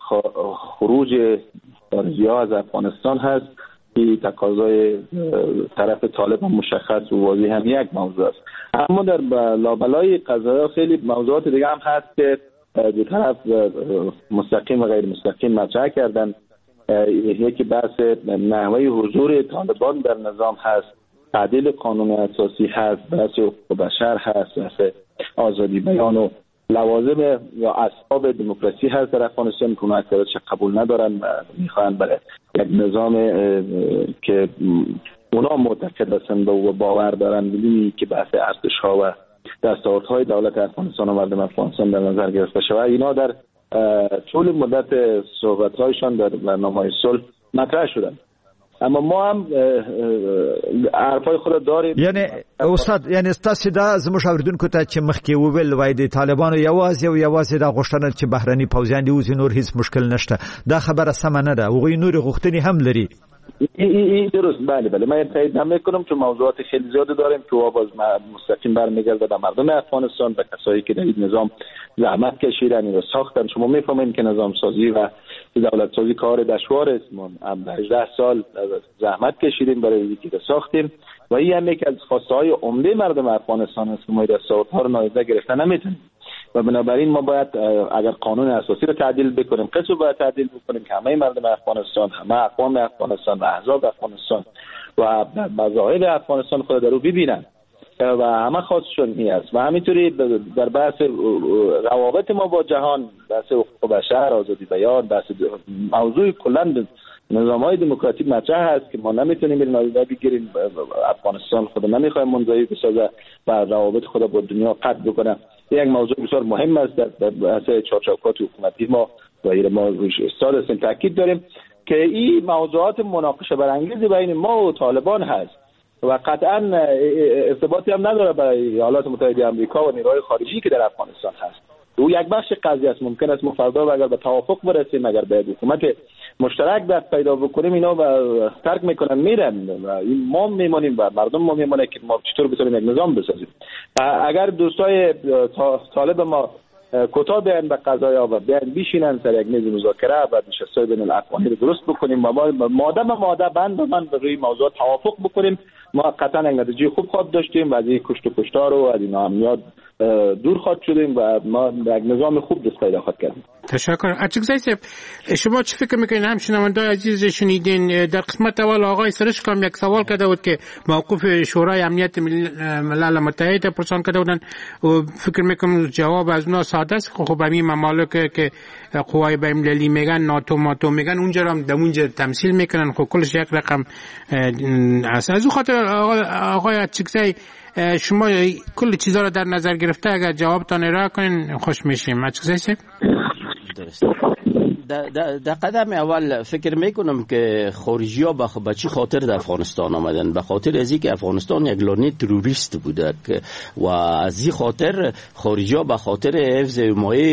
خروج خارجی‌ها از افغانستان هست که تقاضای طرف طالب هم مشخص و واضح هم یک موضوع است. اما در لابلای قضایا خیلی موضوعات دیگه هم هست که دو طرف مستقیم و غیر مستقیم مطرح کردن. یکی بحث نحوه حضور طالبان در نظام هست، تعدیل قانون اساسی هست، بحث حقوق بشر هست، بحث آزادی بیان و لوازم یا اسباب دموکراسی هست در افغانستان که اونها اکثرش قبول ندارن و میخوان برای یک نظام که اونا معتقد هستند و باور دارن بدونی که بحث ارتش‌ها و دستاوردهای دولت افغانستان و مردم افغانستان در نظر گرفته شود. اینا در طول مدت صحبت‌هایشان در برنامه‌های صلح مطرح شدن. اما ما هم حرفای خود داریم. یعنی استاد، یعنی تاسو دا زموږ اوریدونکو ته چې مخکې وویل وای د طالبانو یوازې او یوازې دا غوښتنه چې بهرني پوځیان دی اوس نور هیڅ مشکل نشته، دا خبره سمه نه ده. هغوی نور غوښتنې هم لري. این درست، بله بله، من تایید هم میکنم چون موضوعات خیلی زیاد داریم که باز مستقیم برمیگرده به مردم افغانستان، به کسایی که در این نظام زحمت کشیدن و ساختن. شما میفهمید که نظام سازی و دولت سازی کار دشوار است. ما هجده سال زحمت کشیدیم برای اینکه ساختیم و این هم یک از خواسته های عمده مردم افغانستان است که ما دستاوردها رو نادیده گرفتن نمیتونیم و بنابراین ما باید اگر قانون اساسی رو تعدیل بکنیم، قصه باید تعدیل بکنیم که همه مردم افغانستان، همه اقوام افغانستان و احزاب افغانستان و مذاهب افغانستان خود در رو ببینن و همه خواستشون این است. و همینطوری در بحث روابط ما با جهان، بحث حقوق بشر، آزادی بیان، بحث موضوع کلا نظام‌های دموکراتیک مطرح هست که ما نمیتونیم این نادیده بگیریم. افغانستان خود نمیخواد منزوی بسازه و روابط خود با دنیا قطع بکنه. یک موضوع بسیار مهم است در بحث چارچوبات حکومتی ما و این ما روش استاد هستیم تاکید داریم که این موضوعات مناقشه برانگیز بین ما و طالبان هست و قطعا ارتباطی هم نداره با ایالات متحده آمریکا و نیروهای خارجی که در افغانستان هست. او یک بخش قضیه است. ممکن است ما فردا اگر به توافق برسیم، اگر به حکومت مشترک دست پیدا بکنیم، اینا و ترک میکنن میرن و این ما میمونیم و مردم ما میمونه که ما چطور بتونیم یک نظام بسازیم. اگر دوستای طالب ما کوتاه بیان به قضایا و بیان بیشینن سر یک میز مذاکره و نشست‌های بین الاقوامی رو درست بکنیم و ما ماده به ماده بند به بند روی موضوع توافق بکنیم، ما قطعا یک نتیجه خوب خواهد داشتیم و از این کشت و کشتار و از این ناامنیات دور خواهد شدیم و ما یک نظام خوب دست پیدا خواهد کردیم. تشکر. اچکزای صاحب، شما چه فکر میکنین؟ هم شنوندگان عزیز شنیدین در قسمت اول آقای سرشکم یک سوال کرده بود که موقف شورای امنیت ملل متحد پرسان کرده بودن و فکر میکنم جواب از اونا ساده است. خب همین ممالک که قوای بین‌المللی میگن، ناتو ماتو میگن، اونجا هم دمونجا تمثیل میکنن. خب کلش یک رقم است. از اون خاطر آقای اچکزای شما کل چیزا رو در نظر گرفته اگر جوابتان ارائه کنین خوش میشیم. اچکزای صاحب درست. در قدم اول فکر میکنم که خارجی ها به چی خاطر در افغانستان آمدن؟ به خاطر از اینکه افغانستان یک لانه تروریست بوده و از این خاطر خارجی ها به خاطر حفظ حمایه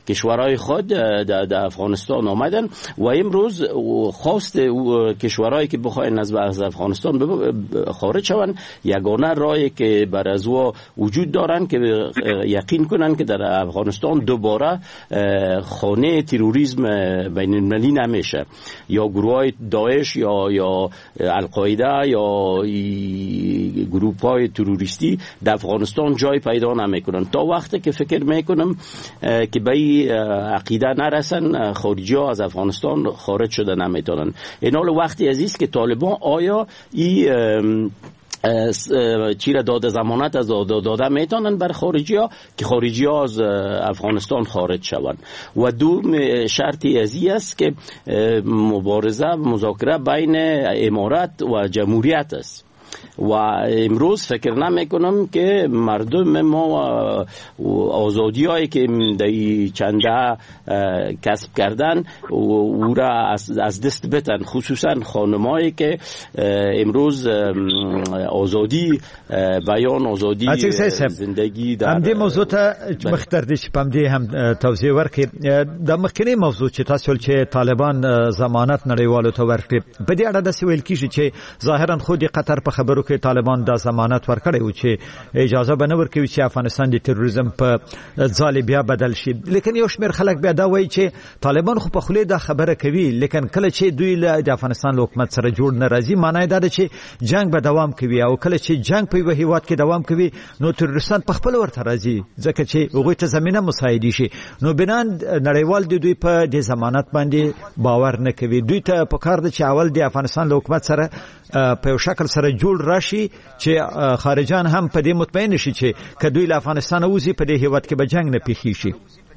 کشورهای خود در افغانستان آمدن و امروز خواست کشورهایی که بخواین از افغانستان خارج شوند یگانه راهی که بر از او وجود دارن که یقین کنن که در افغانستان دوباره خانه تروریسم بین المللی نمیشه، یا گروه های داعش یا یا القاعده یا گروه های تروریستی در افغانستان جای پیدا نمیکنن. تا وقتی که فکر میکنم که به این عقیده نرسن خارجی ها از افغانستان خارج شده نمیتونن. این حال وقتی عزیز که طالبان آیا این چی را داده ضمانت از داده, داده میتونن بر خارجی ها که خارجی ها از افغانستان خارج شوند. و دوم شرطی ازی است که مبارزه مذاکره بین امارات و جمهوریت است و امروز فکر نمی کنم که مردم ما آزادی هایی که در چنده کسب کردن او را از دست بتن، خصوصا خانمایی که امروز آزادی بیان، آزادی زندگی در همدی موضوع تا مختردش پمدی هم توضیح ورکی در مخکنی موضوع چه تاسول چه طالبان ضمانت نړیوالو ته ورکړي په دې اړه داسې ویل کیږي چې ظاهرا خو د قطر په خبرو کې طالبان دا ضمانت ورکړي و چې اجازه به نه ورکوي چې افغانستان د تروریزم په ځای بیا بدل شي. لیکن یو شمېر خلک بیا دا وایي چې طالبان خو په خولې دا خبره کوي، لیکن کله چې دوی له د افغانستان له حکومت سره جوړ نه راځي معنی دا ده چې جنگ به دوام کوي، او کله چې جنگ په یو هیواد کې دوام کوي نو تروریستان په خپل ورته راځي ځکه چې هغوی ته زمینه مساعدي شي. نو بنان نړیوال د دوی په دې ضمانت باندې باور نه کوي. دوی ته په کار ده چې اول د افغانستان له حکومت سره په یو شکل سره جوړ راشي چې خارجان هم په دې مطمئن شي چې که دوی له افغانستان وځي په دې هیواد کې به جنگ نه پیښی شي.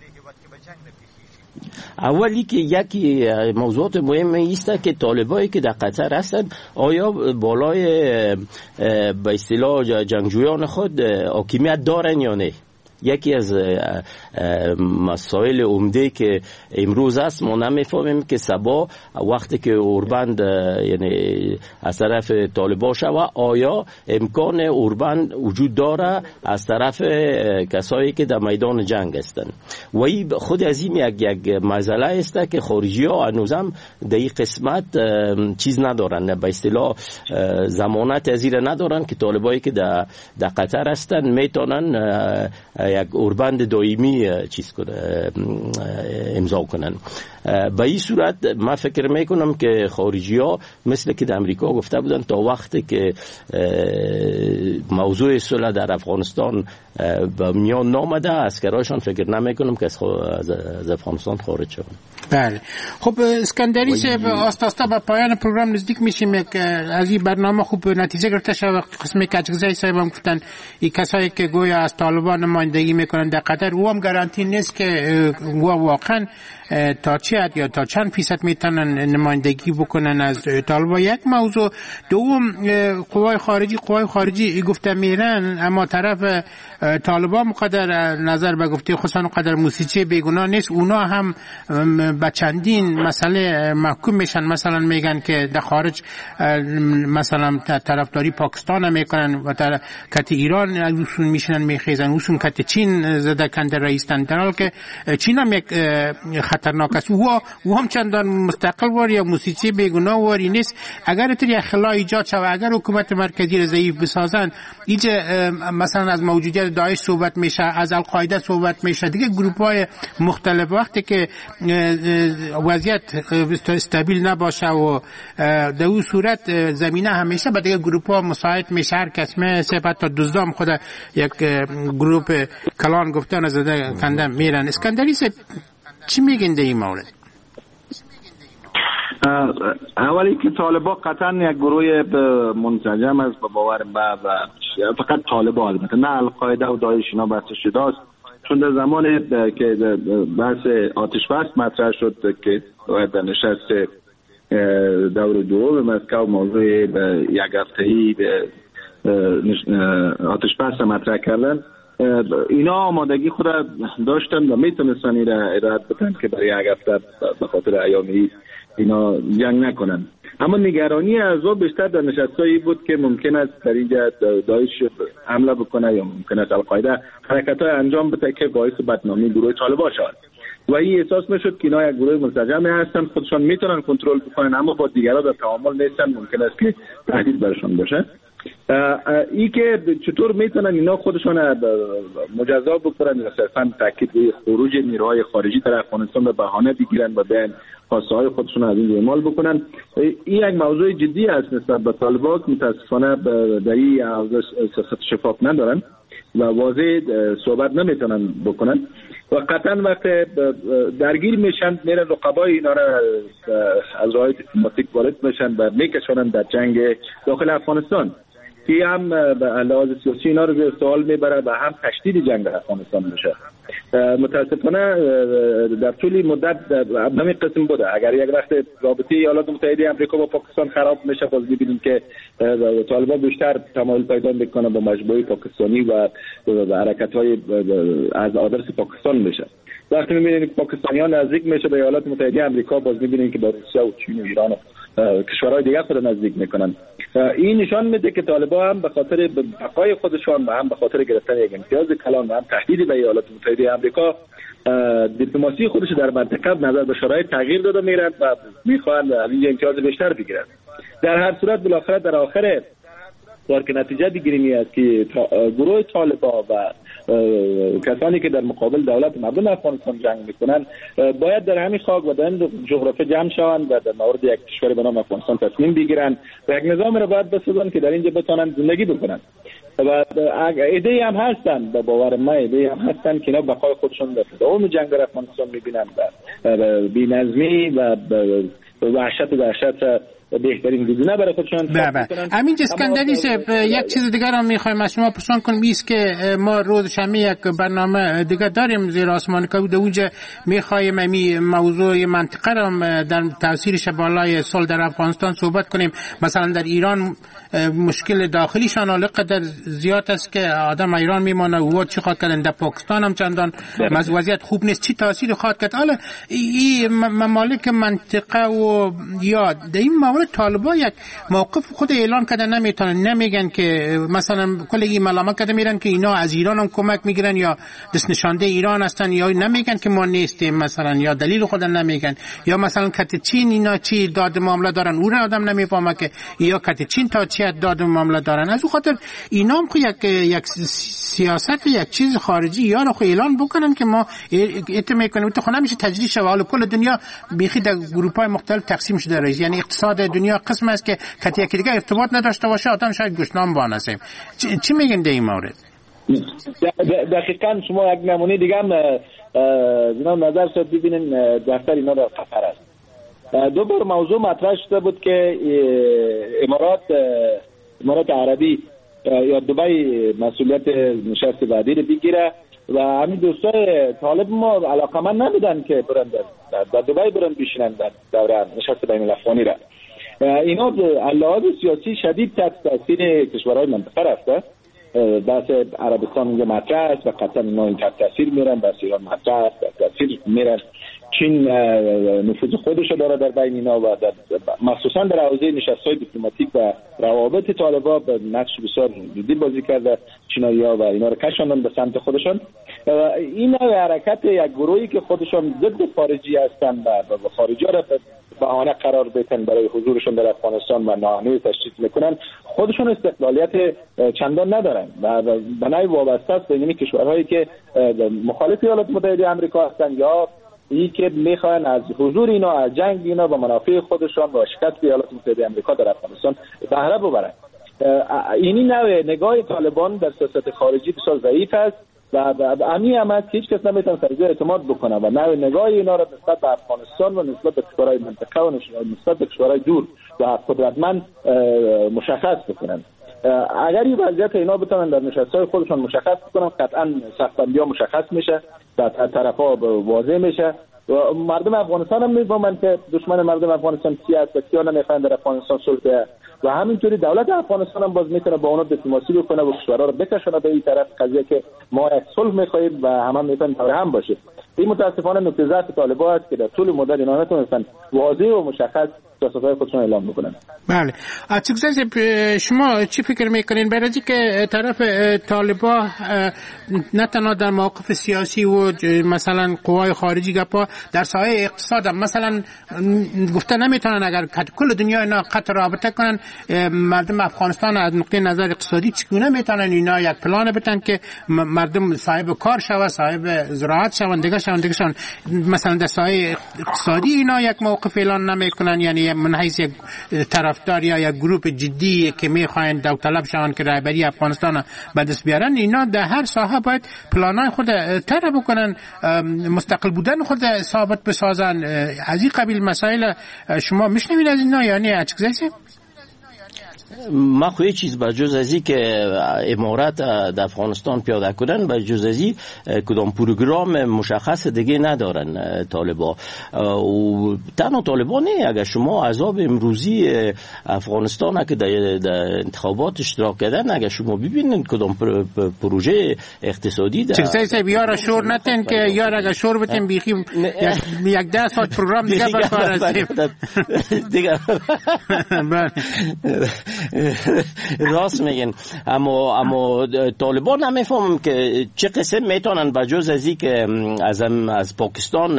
اولی که یکی موضوعات مهم است که طالبایی که در قطر هستند آیا بالای به اصطلاح جنگجویان خود حاکمیت دارن یا نه. یکی از مسائل عمده که امروز است ما نمیفهمیم که سبا وقتی که اوربند یعنی از طرف طالبان شود آیا امکان اوربند وجود داره از طرف کسایی که در میدان جنگ هستند. و این خود از این یک یک مسئله است که خارجی ها هنوزم در این قسمت چیز ندارن، به اصطلاح ضمانت از این ندارن که طالبایی که در در قطر هستند میتونن یک اوربند دائمی چیز کنه امضا کنن. به این صورت من فکر میکنم که خارجی ها مثل که در امریکا گفته بودن تا وقتی که موضوع صلح در افغانستان به میان نامده اسکرایشان فکر نمیکنم که از افغانستان خارج شوند. بله خب اسکندری صاحب آستا آستا به پایان پروگرام نزدیک میشیم. یک از این برنامه خوب نتیجه گرفته شد. قسمی کچگزای صاحب هم گفتن این کسایی که گویا از طالبان نمایندگی میکنن در قطر او هم گارانتی نیست که واقعا تا چه حد یا تا چند فیصد میتونن نمایندگی بکنن از طالبان. یک موضوع. دوم قوای خارجی قوای خارجی گفته میرن اما طرف طالبان مقدر نظر به گفته خصوصا قدر موسیقی بیگناه نیست، اونا هم به چندین مسئله محکوم میشن. مثلا میگن که در خارج مثلا طرفداری پاکستان میکنن و در کت ایران اصول میشنن میخیزن، اصول کت چین زده کنده رئیستن، در حال که چین هم یک خطرناک است. او هم چندان مستقل واری یا موسیقی بیگناه واری نیست. اگر تری خلا ایجاد شود، اگر حکومت مرکزی را ضعیف بسازن، اینجا مثلا از موجودیت داعش صحبت میشه، از القاعده صحبت میشه، دیگه گروپ های مختلف. وقتی که وضعیت استابیل نباشه و در اون صورت زمینه همیشه به دیگه گروپ ها مساعد میشه. هر کس مثل تا دزدام خود یک گروپ کلان گفتن از زده کنده میرن. اسکندری صاحب چی میگین در این مورد؟ اولی که طالبان قطعا یک گروه منسجم است به باور ما و فقط طالبان، البته نه القاعده و داعش اینا بحث شده است. چون در زمان که بحث آتش بس مطرح شد که در نشست دور دوم مسکو موضوع یک هفته‌ای آتش بس مطرح کردن، اینا آمادگی خود داشتن و میتونستن این را ارائه بدن که برای یک هفته به خاطر ایامی اینا جنگ نکنن. اما نگرانی اعضا بیشتر در نشستایی بود که ممکن است در اینجا داعش حمله بکنه یا ممکن است القاعده حرکت‌های انجام بده که باعث بدنامی گروه طالبان شود. و این احساس میشد که اینا یک گروه منسجم هستند، خودشان میتونن کنترل بکنن اما با دیگران در تعامل نیستن، ممکن است که تهدید برشان باشه. ای که چطور میتونن اینا خودشان مجزا بکنن یا صرفا تاکید روی خروج نیروهای خارجی در افغانستان به بهانه بگیرن و بیان خواسته های خودشون از این اعمال بکنن. این یک موضوع جدی است نسبت به طالبان که متاسفانه در این حوزه شفاف ندارن و واضح صحبت نمیتونن بکنن و قطعا وقت درگیر میشن میرن رقبای اینا را از راه دیپلماتیک وارد میشن و میکشونن در جنگ داخل افغانستان که هم به لحاظ سیاسی اینا رو زیر سوال میبره و هم تشدید جنگ در افغانستان میشه. متاسفانه در طول مدت همین قسم بوده. اگر یک وقت رابطه ایالات متحده آمریکا با پاکستان خراب میشه، باز میبینیم که طالبان بیشتر تمایل پیدا میکنه با مجموعه پاکستانی و حرکت‌های از آدرس پاکستان میشه. وقتی میبینیم که پاکستانیان نزدیک میشه به ایالات متحده آمریکا، باز میبینیم که با روسیه و چین و ایران و کشورهای دیگر خود نزدیک میکنن. این نشان میده که طالبان هم به خاطر بقای خودشان و هم به خاطر گرفتن یک امتیاز کلان و هم تهدید به ایالات متحده آمریکا دیپلماسی خودش در منطقه نظر به شرایط تغییر داده میرن و میخوان این امتیاز بیشتر بگیرن. در هر صورت بالاخره در آخر کار که نتیجه دیگری است که گروه طالبان و کسانی که در مقابل دولت مردم افغانستان جنگ میکنن باید در همین خاک و در این جغرافی جمع شوند و در مورد یک کشور به نام افغانستان تصمیم بگیرن و یک نظام را باید بسازن که در اینجا بتونن زندگی بکنن. و ایده هم هستن، به باور من ایده هم هستن که اینا بقای خودشون در دوام جنگ در افغانستان میبینن و بی‌نظمی و وحشت و دهشت بهترین گزینه برای خودشون. بله همین اسکندری صاحب یک چیز دیگر هم میخوایم از شما پرسان کنیم، ایست که ما روز شنبه یک برنامه دیگه داریم زیر آسمان که در اونجا میخوایم همین موضوع منطقه را در تاثیرش بالای صلح در افغانستان صحبت کنیم. مثلا در ایران مشکل داخلیشان حالا قدر زیاد است که آدم ایران میمانه و چی خواهد کردن، در پاکستان هم چندان وضعیت خوب نیست، چی تاثیر خواهد کرد. حالا این ممالک منطقه و یا در این مورد طالبان یک موقف خود اعلان کردن نمیتونن، نمیگن که مثلا کل این ملامت کرده میرن که اینا از ایران هم کمک میگیرن یا دست نشانده ایران هستن، یا نمیگن که ما نیستیم مثلا، یا دلیل خود نمیگن، یا مثلا کت چین اینا چی داد معامله دارن اون آدم نمیفهمه که یا کت چین تا چی داد معامله دارن. از اون خاطر اینا هم خو یک یک سیاست یک چیز خارجی یا رو خو اعلان بکنن که ما ایت میکنیم تو خو نمیشه تجریش و حالا کل دنیا بیخی در گروه های مختلف تقسیم شده رئیس، یعنی اقتصاد دنیا قسم است که کتی یکی دیگه ارتباط نداشته باشه آدم شاید گشنام بانسیم. چ- چی میگن در این مورد؟ دقیقاً شما یک نمونه دیگه هم جناب نظر شد ببینین دفتر اینا در قطر است. دو بار موضوع مطرح شده بود که امارات امارات عربی یا دبی مسئولیت نشست بعدی رو بگیره و همین دوستای طالب ما علاقمند نبودن که برن در, در دبی برن بشینن در دوره نشست بین الافغانی را. اینا لحاظ سیاسی شدید تحت تاثیر کشورهای منطقه رفته. بحث عربستان اینجا مطرح است و قطعا اینا این تحت تاثیر میرن، بحث ایران مطرح است تحت تاثیر میرن. چین نفوذ خودش داره در بین اینا و در مخصوصا در حوزه نشست‌های دیپلماتیک و روابط طالبان به نقش بسیار جدی بازی کرده چینایی‌ها و اینا رو کشاندن به سمت خودشان. این حرکت یک گروهی که خودشان ضد خارجی هستند و خارجی‌ها را بهانه قرار بدن برای حضورشون در افغانستان و ناامنی تشدید میکنن، خودشون استقلالیت چندان ندارن و به نوعی وابسته است به این کشورهایی که مخالف ایالات متحده آمریکا هستند یا ای که میخوان از حضور اینا از جنگ اینا و منافع خودشان و شکست ایالات متحده آمریکا در افغانستان بهره ببرن. اینی نوع نگاه طالبان در سیاست خارجی بسیار ضعیف است و امی هم هست که هیچ کس نمیتونه سرزیر اعتماد بکنه و نوع نگاه اینا را نسبت به افغانستان و نسبت به کشورهای منطقه و نسبت به کشورهای دور و قدرتمند مشخص بکنن. اگر این وضعیت اینا بتونن در نشست‌های خودشون مشخص بکنن، قطعا سخت‌بندی‌ها مشخص میشه، در طرف‌ها واضح میشه و مردم افغانستان هم میفهمند که دشمن مردم افغانستان کی است و کیا نمیخواهند در افغانستان صلح، و همینطوری دولت افغانستان هم باز میتونه با اونا دیپلماسی بکنه و کشورها رو بکشونه به این طرف قضیه که ما یک صلح میخواهیم و همه میتونن دور هم باشه. این متاسفانه نکته ضعف طالبان است که در طول مدت اینا نتونستن واضح و مشخص سیاست‌های خودشون اعلام بکنن. بله. اتکزای شما چی فکر میکنین برای اینکه طرف طالبان نه تنها در موقف سیاسی و مثلا قوای خارجی گپا در ساحه اقتصاد هم مثلا گفته نمیتونن اگر کل دنیا اینا قطع رابطه کنن مردم افغانستان از نقطه نظر اقتصادی چگونه میتونن اینا یک پلان بتن که مردم صاحب کار شوه، صاحب زراعت شوند، دیگه شوند دیگه شوند مثلا در ساحه اقتصادی اینا یک موقف اعلان نمیکنن، یعنی من حیث یک طرفدار یا یک گروه جدی که میخواین داوطلب شوند که رهبری افغانستان به دست بیارن، اینا در هر ساحه باید پلانای خود طرح بکنن، مستقل بودن خود ثابت بسازن. از این قبیل مسائل شما میشنوید از اینا یعنی اچکزی؟ ما خو یه چیز به جز ازی که امارات در افغانستان پیاده کردن به جز ازی کدام پروگرام مشخص دیگه ندارن طالبان. و تنها طالبان نه، اگر شما عذاب امروزی افغانستان که در انتخابات اشتراک کردن اگر شما ببینید کدام پروژه اقتصادی در چیزی بیاره شور نتن که یار اگر شور بتن بیخی یک ده ساعت پروگرام دیگه برکار هستیم دیگه راست میگن. اما اما طالبان نمیفهمم که چه قسم میتونن به جز ازی که از از پاکستان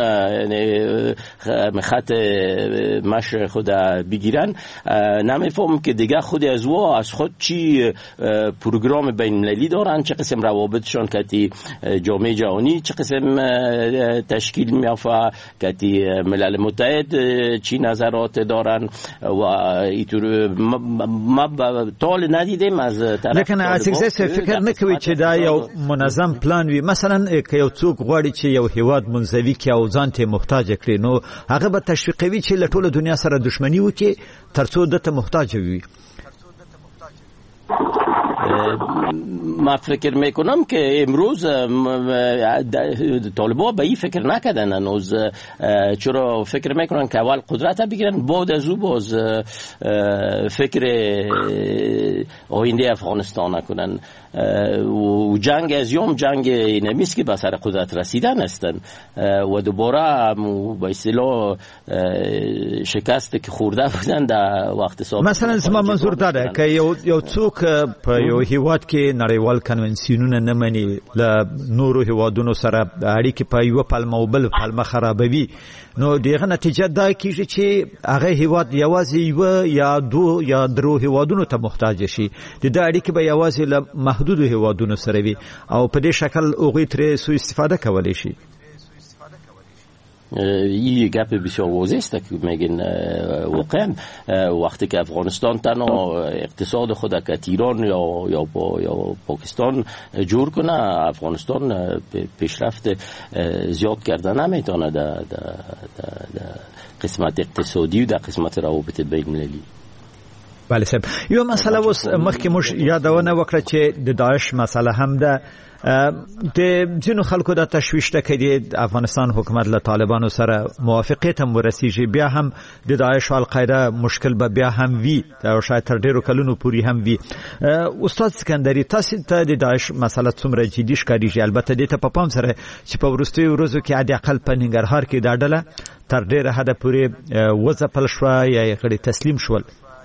خط مش خود بگیرن، نمیفهمم که دیگه خود از و از خود چی پروگرام بین المللی دارن، چه قسم روابطشون کتی جامعه جهانی چه قسم تشکیل میافه، کتی ملل متحد چی نظرات دارن و اینطور ما طال ندیدیم از طرف. لیکن اڅکزه فکر نکوي چې دا یو منظم پلان وي، مثلا که یو څوک غواړي چې یو هیواد منزوي کې او ځان ته محتاج کړي نو هغه به تشویقوي چې له ټوله دنیا سره دښمني وکړي ترڅو دته محتاج وي. ما فکر میکنم که امروز طالبان به این فکر نکردن هنوز، چرا فکر میکنن که اول قدرت بگیرن بعد از او باز فکر آینده افغانستان نکنن. و جنگ از یوم جنگ نمیست که به سر قدرت رسیدن هستن و دوباره به اصطلاح شکست که خورده بودن در وقت سابق. مثلا زما منظور داره که یو یو څوک په یو هیواد کې نړیوال کنونسیونونه نه مني، له نورو هیوادونو سره اړیکې په یو پلمه او بل پلمه خرابوي، نو دغه نتیجه دا کیږي چې هغه هیواد یوازې یو یا دو یا درو هیوادونو ته محتاج شي، د دې اړیکې به یوازې له محدود هیوادونو سره وي او په دې شکل هغوی ترې سوء استفاده کولی شي. این گپ بسیار واضح است که میگن واقعا وقتی که افغانستان تنها اقتصاد خود که ایران یا یا با یا پاکستان جور کنه، افغانستان پیشرفت زیاد کرده نمیتونه در قسمت اقتصادی و در قسمت روابط بین المللی. بله صاحب، یو مسله اوس مخکې موږ یادونه وکړه چې د داعش مسله هم ده. د ځینو خلکو د تشویش ده کې د افغانستان حکومت له طالبانو سره موافقت هم ورسیږي، بیا هم د داعش او القاعده مشکل به بیا هم وي او شاید تر ډیرو کلونو پورې هم وي. استاد سکندری، تاسو ته د داعش مسله څومره جدي ښکارېږي؟ البته دې ته په پام سره چې په وروستیو ورځو کې حد اقل په ننګرهار کې دا ډله تر ډیره حده پورې وځپل شوه یا یې غړي تسلیم شول.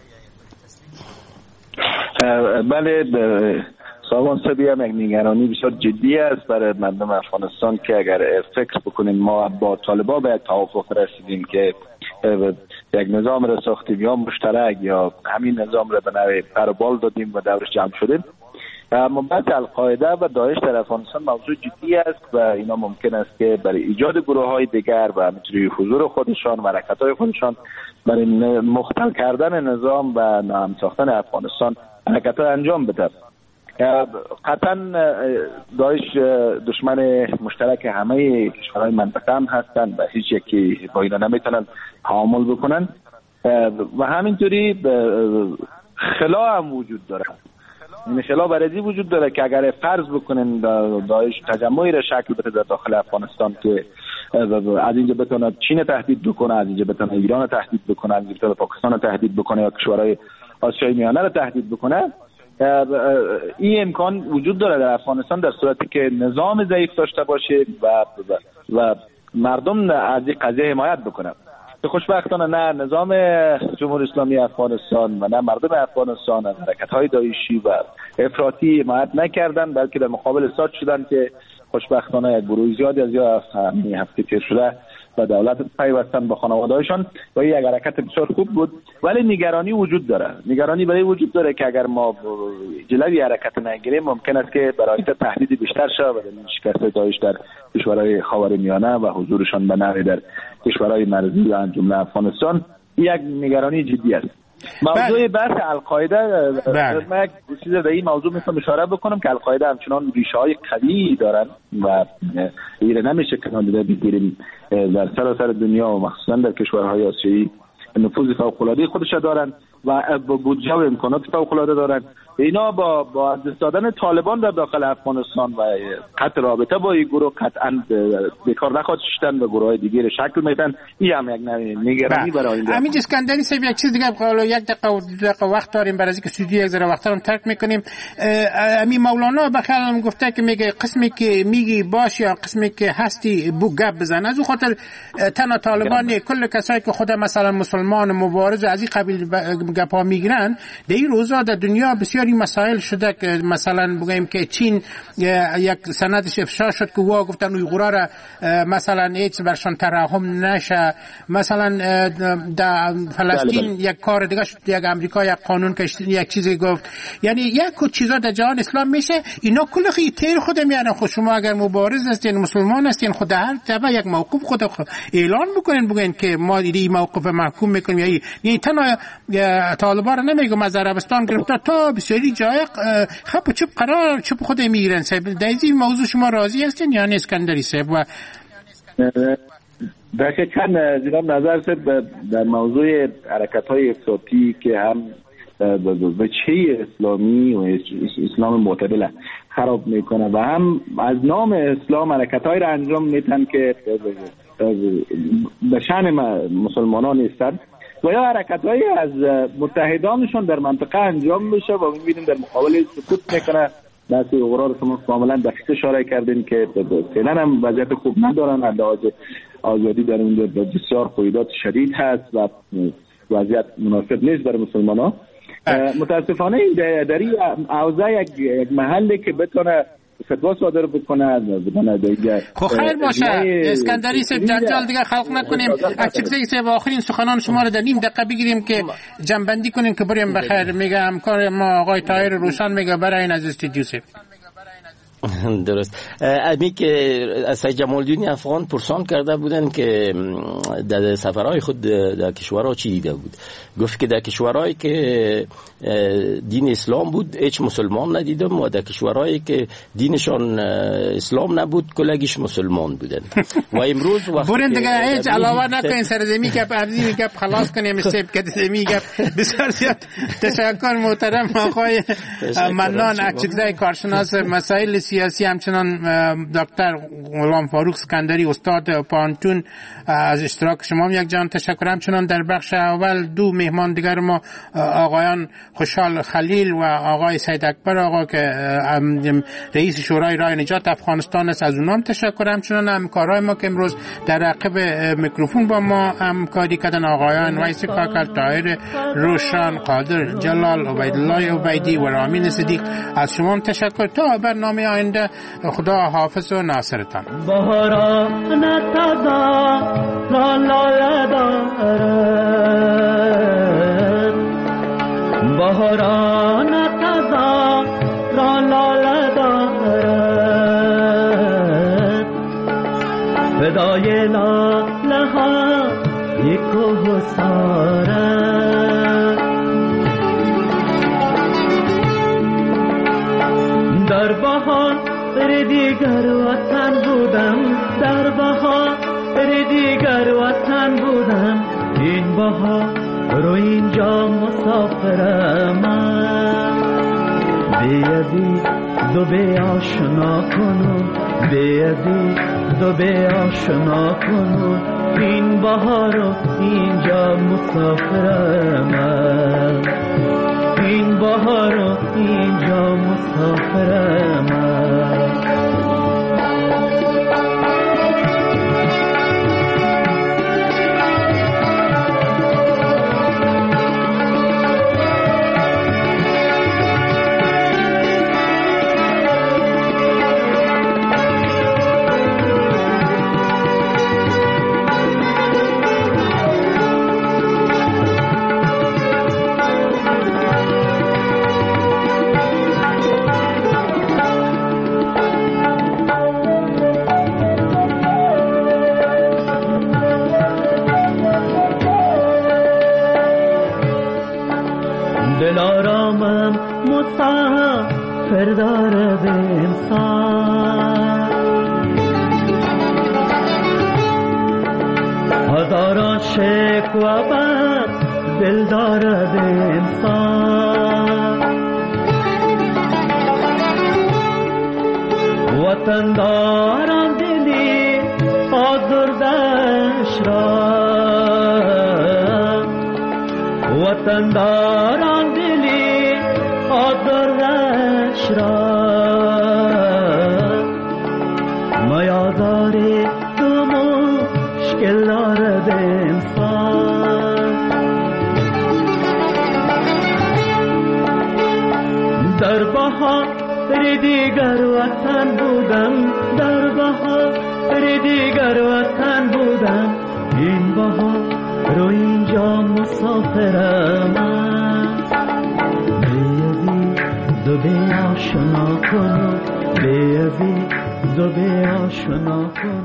بله، سامان سبی هم یک نگرانی بسیار جدی است برای مردم افغانستان که اگر فکر بکنیم ما با طالبان به یک توافق رسیدیم که یک نظام را ساختیم یا مشترک یا همین نظام را به نوعی پروبال دادیم و دورش جمع شدیم، اما بعد القاعده و داعش در افغانستان موضوع جدی است و اینا ممکن است که برای ایجاد گروه های دیگر و همینطوری حضور خودشان و حرکت های خودشان برای مختل کردن نظام و ناامن ساختن افغانستان حرکت های انجام بده. قطعا داعش دشمن مشترک همه کشورهای منطقه هم هستند و هیچ یکی با اینا نمیتونن تعامل بکنن و همینطوری خلا هم وجود داره. این خلا برای وجود داره که اگر فرض بکنن داعش تجمعی را شکل بده در داخل افغانستان که از اینجا بتونه چین تهدید بکنه، از اینجا بتونه ایران تهدید بکنه، از اینجا بتونه پاکستان تهدید بکنه یا کشورهای آسیای میانه رو تهدید بکنه. این امکان وجود داره در افغانستان در صورتی که نظام ضعیف داشته باشه و و مردم از این قضیه حمایت بکنه. خوشبختانه نه نظام جمهوری اسلامی افغانستان و نه مردم افغانستان از حرکت‌های داعشی و افراطی حمایت نکردند، بلکه در مقابل ساعت شدند که خوشبختانه یک گروه زیادی از یا همین هفته پیر شده و دولت پیوستن با خانواده‌هاشون و این یک حرکت بسیار خوب بود. ولی نگرانی وجود داره، نگرانی برای وجود داره که اگر ما جلوی حرکت نگیریم ممکن است که برای تهدید بیشتر شه و شکست داعش در کشورهای خاورمیانه و حضورشان به نوعی در کشورهای مرزی و جمله افغانستان یک نگرانی جدی است. موضوع بحث القاعده، من یک چیز در این موضوع میخوام اشاره بکنم که القاعده همچنان ریشه های قوی دارن و ایره نمیشه که نادیده بگیریم. در سراسر دنیا و مخصوصا در کشورهای آسیایی نفوذ فوق العاده خودش دارن و بودجه و امکانات فوق العاده دارن. اینا با با از دست دادن طالبان در داخل افغانستان و قطع رابطه با این گروه قطعا بیکار نخواهد شدن و گروهای دیگه شکل میدن. این هم یک نگرانی برای آینده. همین اسکندری صاحب یک چیز دیگه حالا یک دقیقه دقیقه وقت داریم برای اینکه استودیو یک ذره وقت رو ترک میکنیم. همین مولانا بخیرم گفته که میگه قسمی که میگی باش یا قسمی که هستی بو گپ بزن. از اون خاطر تنها طالبان کل کسایی که خود مثلا مسلمان مبارز از این قبیل گپا میگیرن در این روزا در دنیا بسیاری مسائل شده که مثلا بگیم که چین یک سندش افشا شد که وا گفتن اویغورا را مثلا هیچ برشان ترحم نشه. مثلا در فلسطین یک کار دیگه شد، یک امریکا یک قانون کشید، یک چیزی گفت. یعنی یک چیزا در جهان اسلام میشه اینا کل خی تیر خود میانه. خود شما اگر مبارز هستین مسلمان هستین خود هر دفعه یک موقف خود اعلان بکنین بگین که ما این موقف محکوم میکنیم. یعنی یعنی تنها طالبان نمیگم از عربستان گرفته تا بسیاری جای خب چپ قرار چپ خود میگیرن. در این موضوع شما راضی هستین یا نه اسکندری صاحب؟ و دقیقاً جناب نظر صاحب در موضوع حرکت‌های افراطی که هم به چه اسلامی و اسلام معتدل خراب میکنه و هم از نام اسلام حرکت‌های را انجام میدن که به شأن مسلمانان نیستند و یا حرکت‌های از متحدانشون در منطقه انجام میشه و می‌بینیم در مقابل سکوت میکنه. بحث اوغورا رو شما کاملا دقیق اشاره کردین که فعلا هم وضعیت خوب ندارن، علاوه آزادی در اونجا بسیار قیودات شدید هست و وضعیت مناسب نیست برای مسلمانان. متاسفانه در این اوضاع یک محلی که بتونه فتوا صادر بکنه بدون دیگه. خب خیر باشه اسکندری صاحب جنجال دیگه خلق نکنیم. اکچکزی صاحب آخرین سخنان شما رو در نیم دقیقه بگیریم که جنبندی کنیم که بریم بخیر. میگه همکار ما آقای طاهر روشن میگه برای این از استودیو صاحب. درست. امی که از سید جمال الدین افغان پرسان کرده بودن که در سفرهای خود در کشورها چی دیده بود. گفت که در کشورهایی که دین اسلام بود هیچ مسلمان ندیدم و در کشورهایی که دینشان اسلام نبود کلگیش مسلمان بودن. و امروز وقتی برین دیگه هیچ علاوه نکنین سرزمی که ارزی که خلاص کنیم استیپ که زمین که بسیار زیاد تشکر محترم آقای منان اکچکزی کارشناس مسائل سیاسی، همچنان دکتر غلام فاروق اسکندری استاد پانتون از اشتراک شما یک جان تشکر. همچنان در بخش اول دو مهمان دیگر ما آقایان خوشحال خلیل و آقای سید اکبر آقا که رئیس شورای رای نجات افغانستان است، از اونام تشکر. همچنان همکارای ما که امروز در عقب میکروفون با ما همکاری کردن آقایان ویس کاکل، طاهر روشن، قادر جلال، عبیدالله عبیدی و رامین صدیق. از شما تشکر. تا برنامه آینده خدا حافظ و ناصرتان. بهاران تازه را لاله دارد، بهاران تازه را لاله دارد، فدای لاله ها یک و سارد. در بهار دیگر وطن بودم، در بهار دیگر وطن بودم، این بهار رو اینجا مسافرم. بی عزیز و بی آشنا کنم بیازی دو به آشنا کنو این بهار و اینجا مسافرم این بهار و اینجا مسافرم دلارامم مسافر داره به انسان هزاران شکوه بر دل داره به انسان وطن دارم دلی آزردش را وطن دارم دلی آزردش را میازاری تو مشکل دارد انسان در بهار دیگر وطن بودم در بهار دیگر وطن بودم این بهار رو اینجا مسافرم بیازی دو به آشنا کنو بیازی دو به آشنا کنو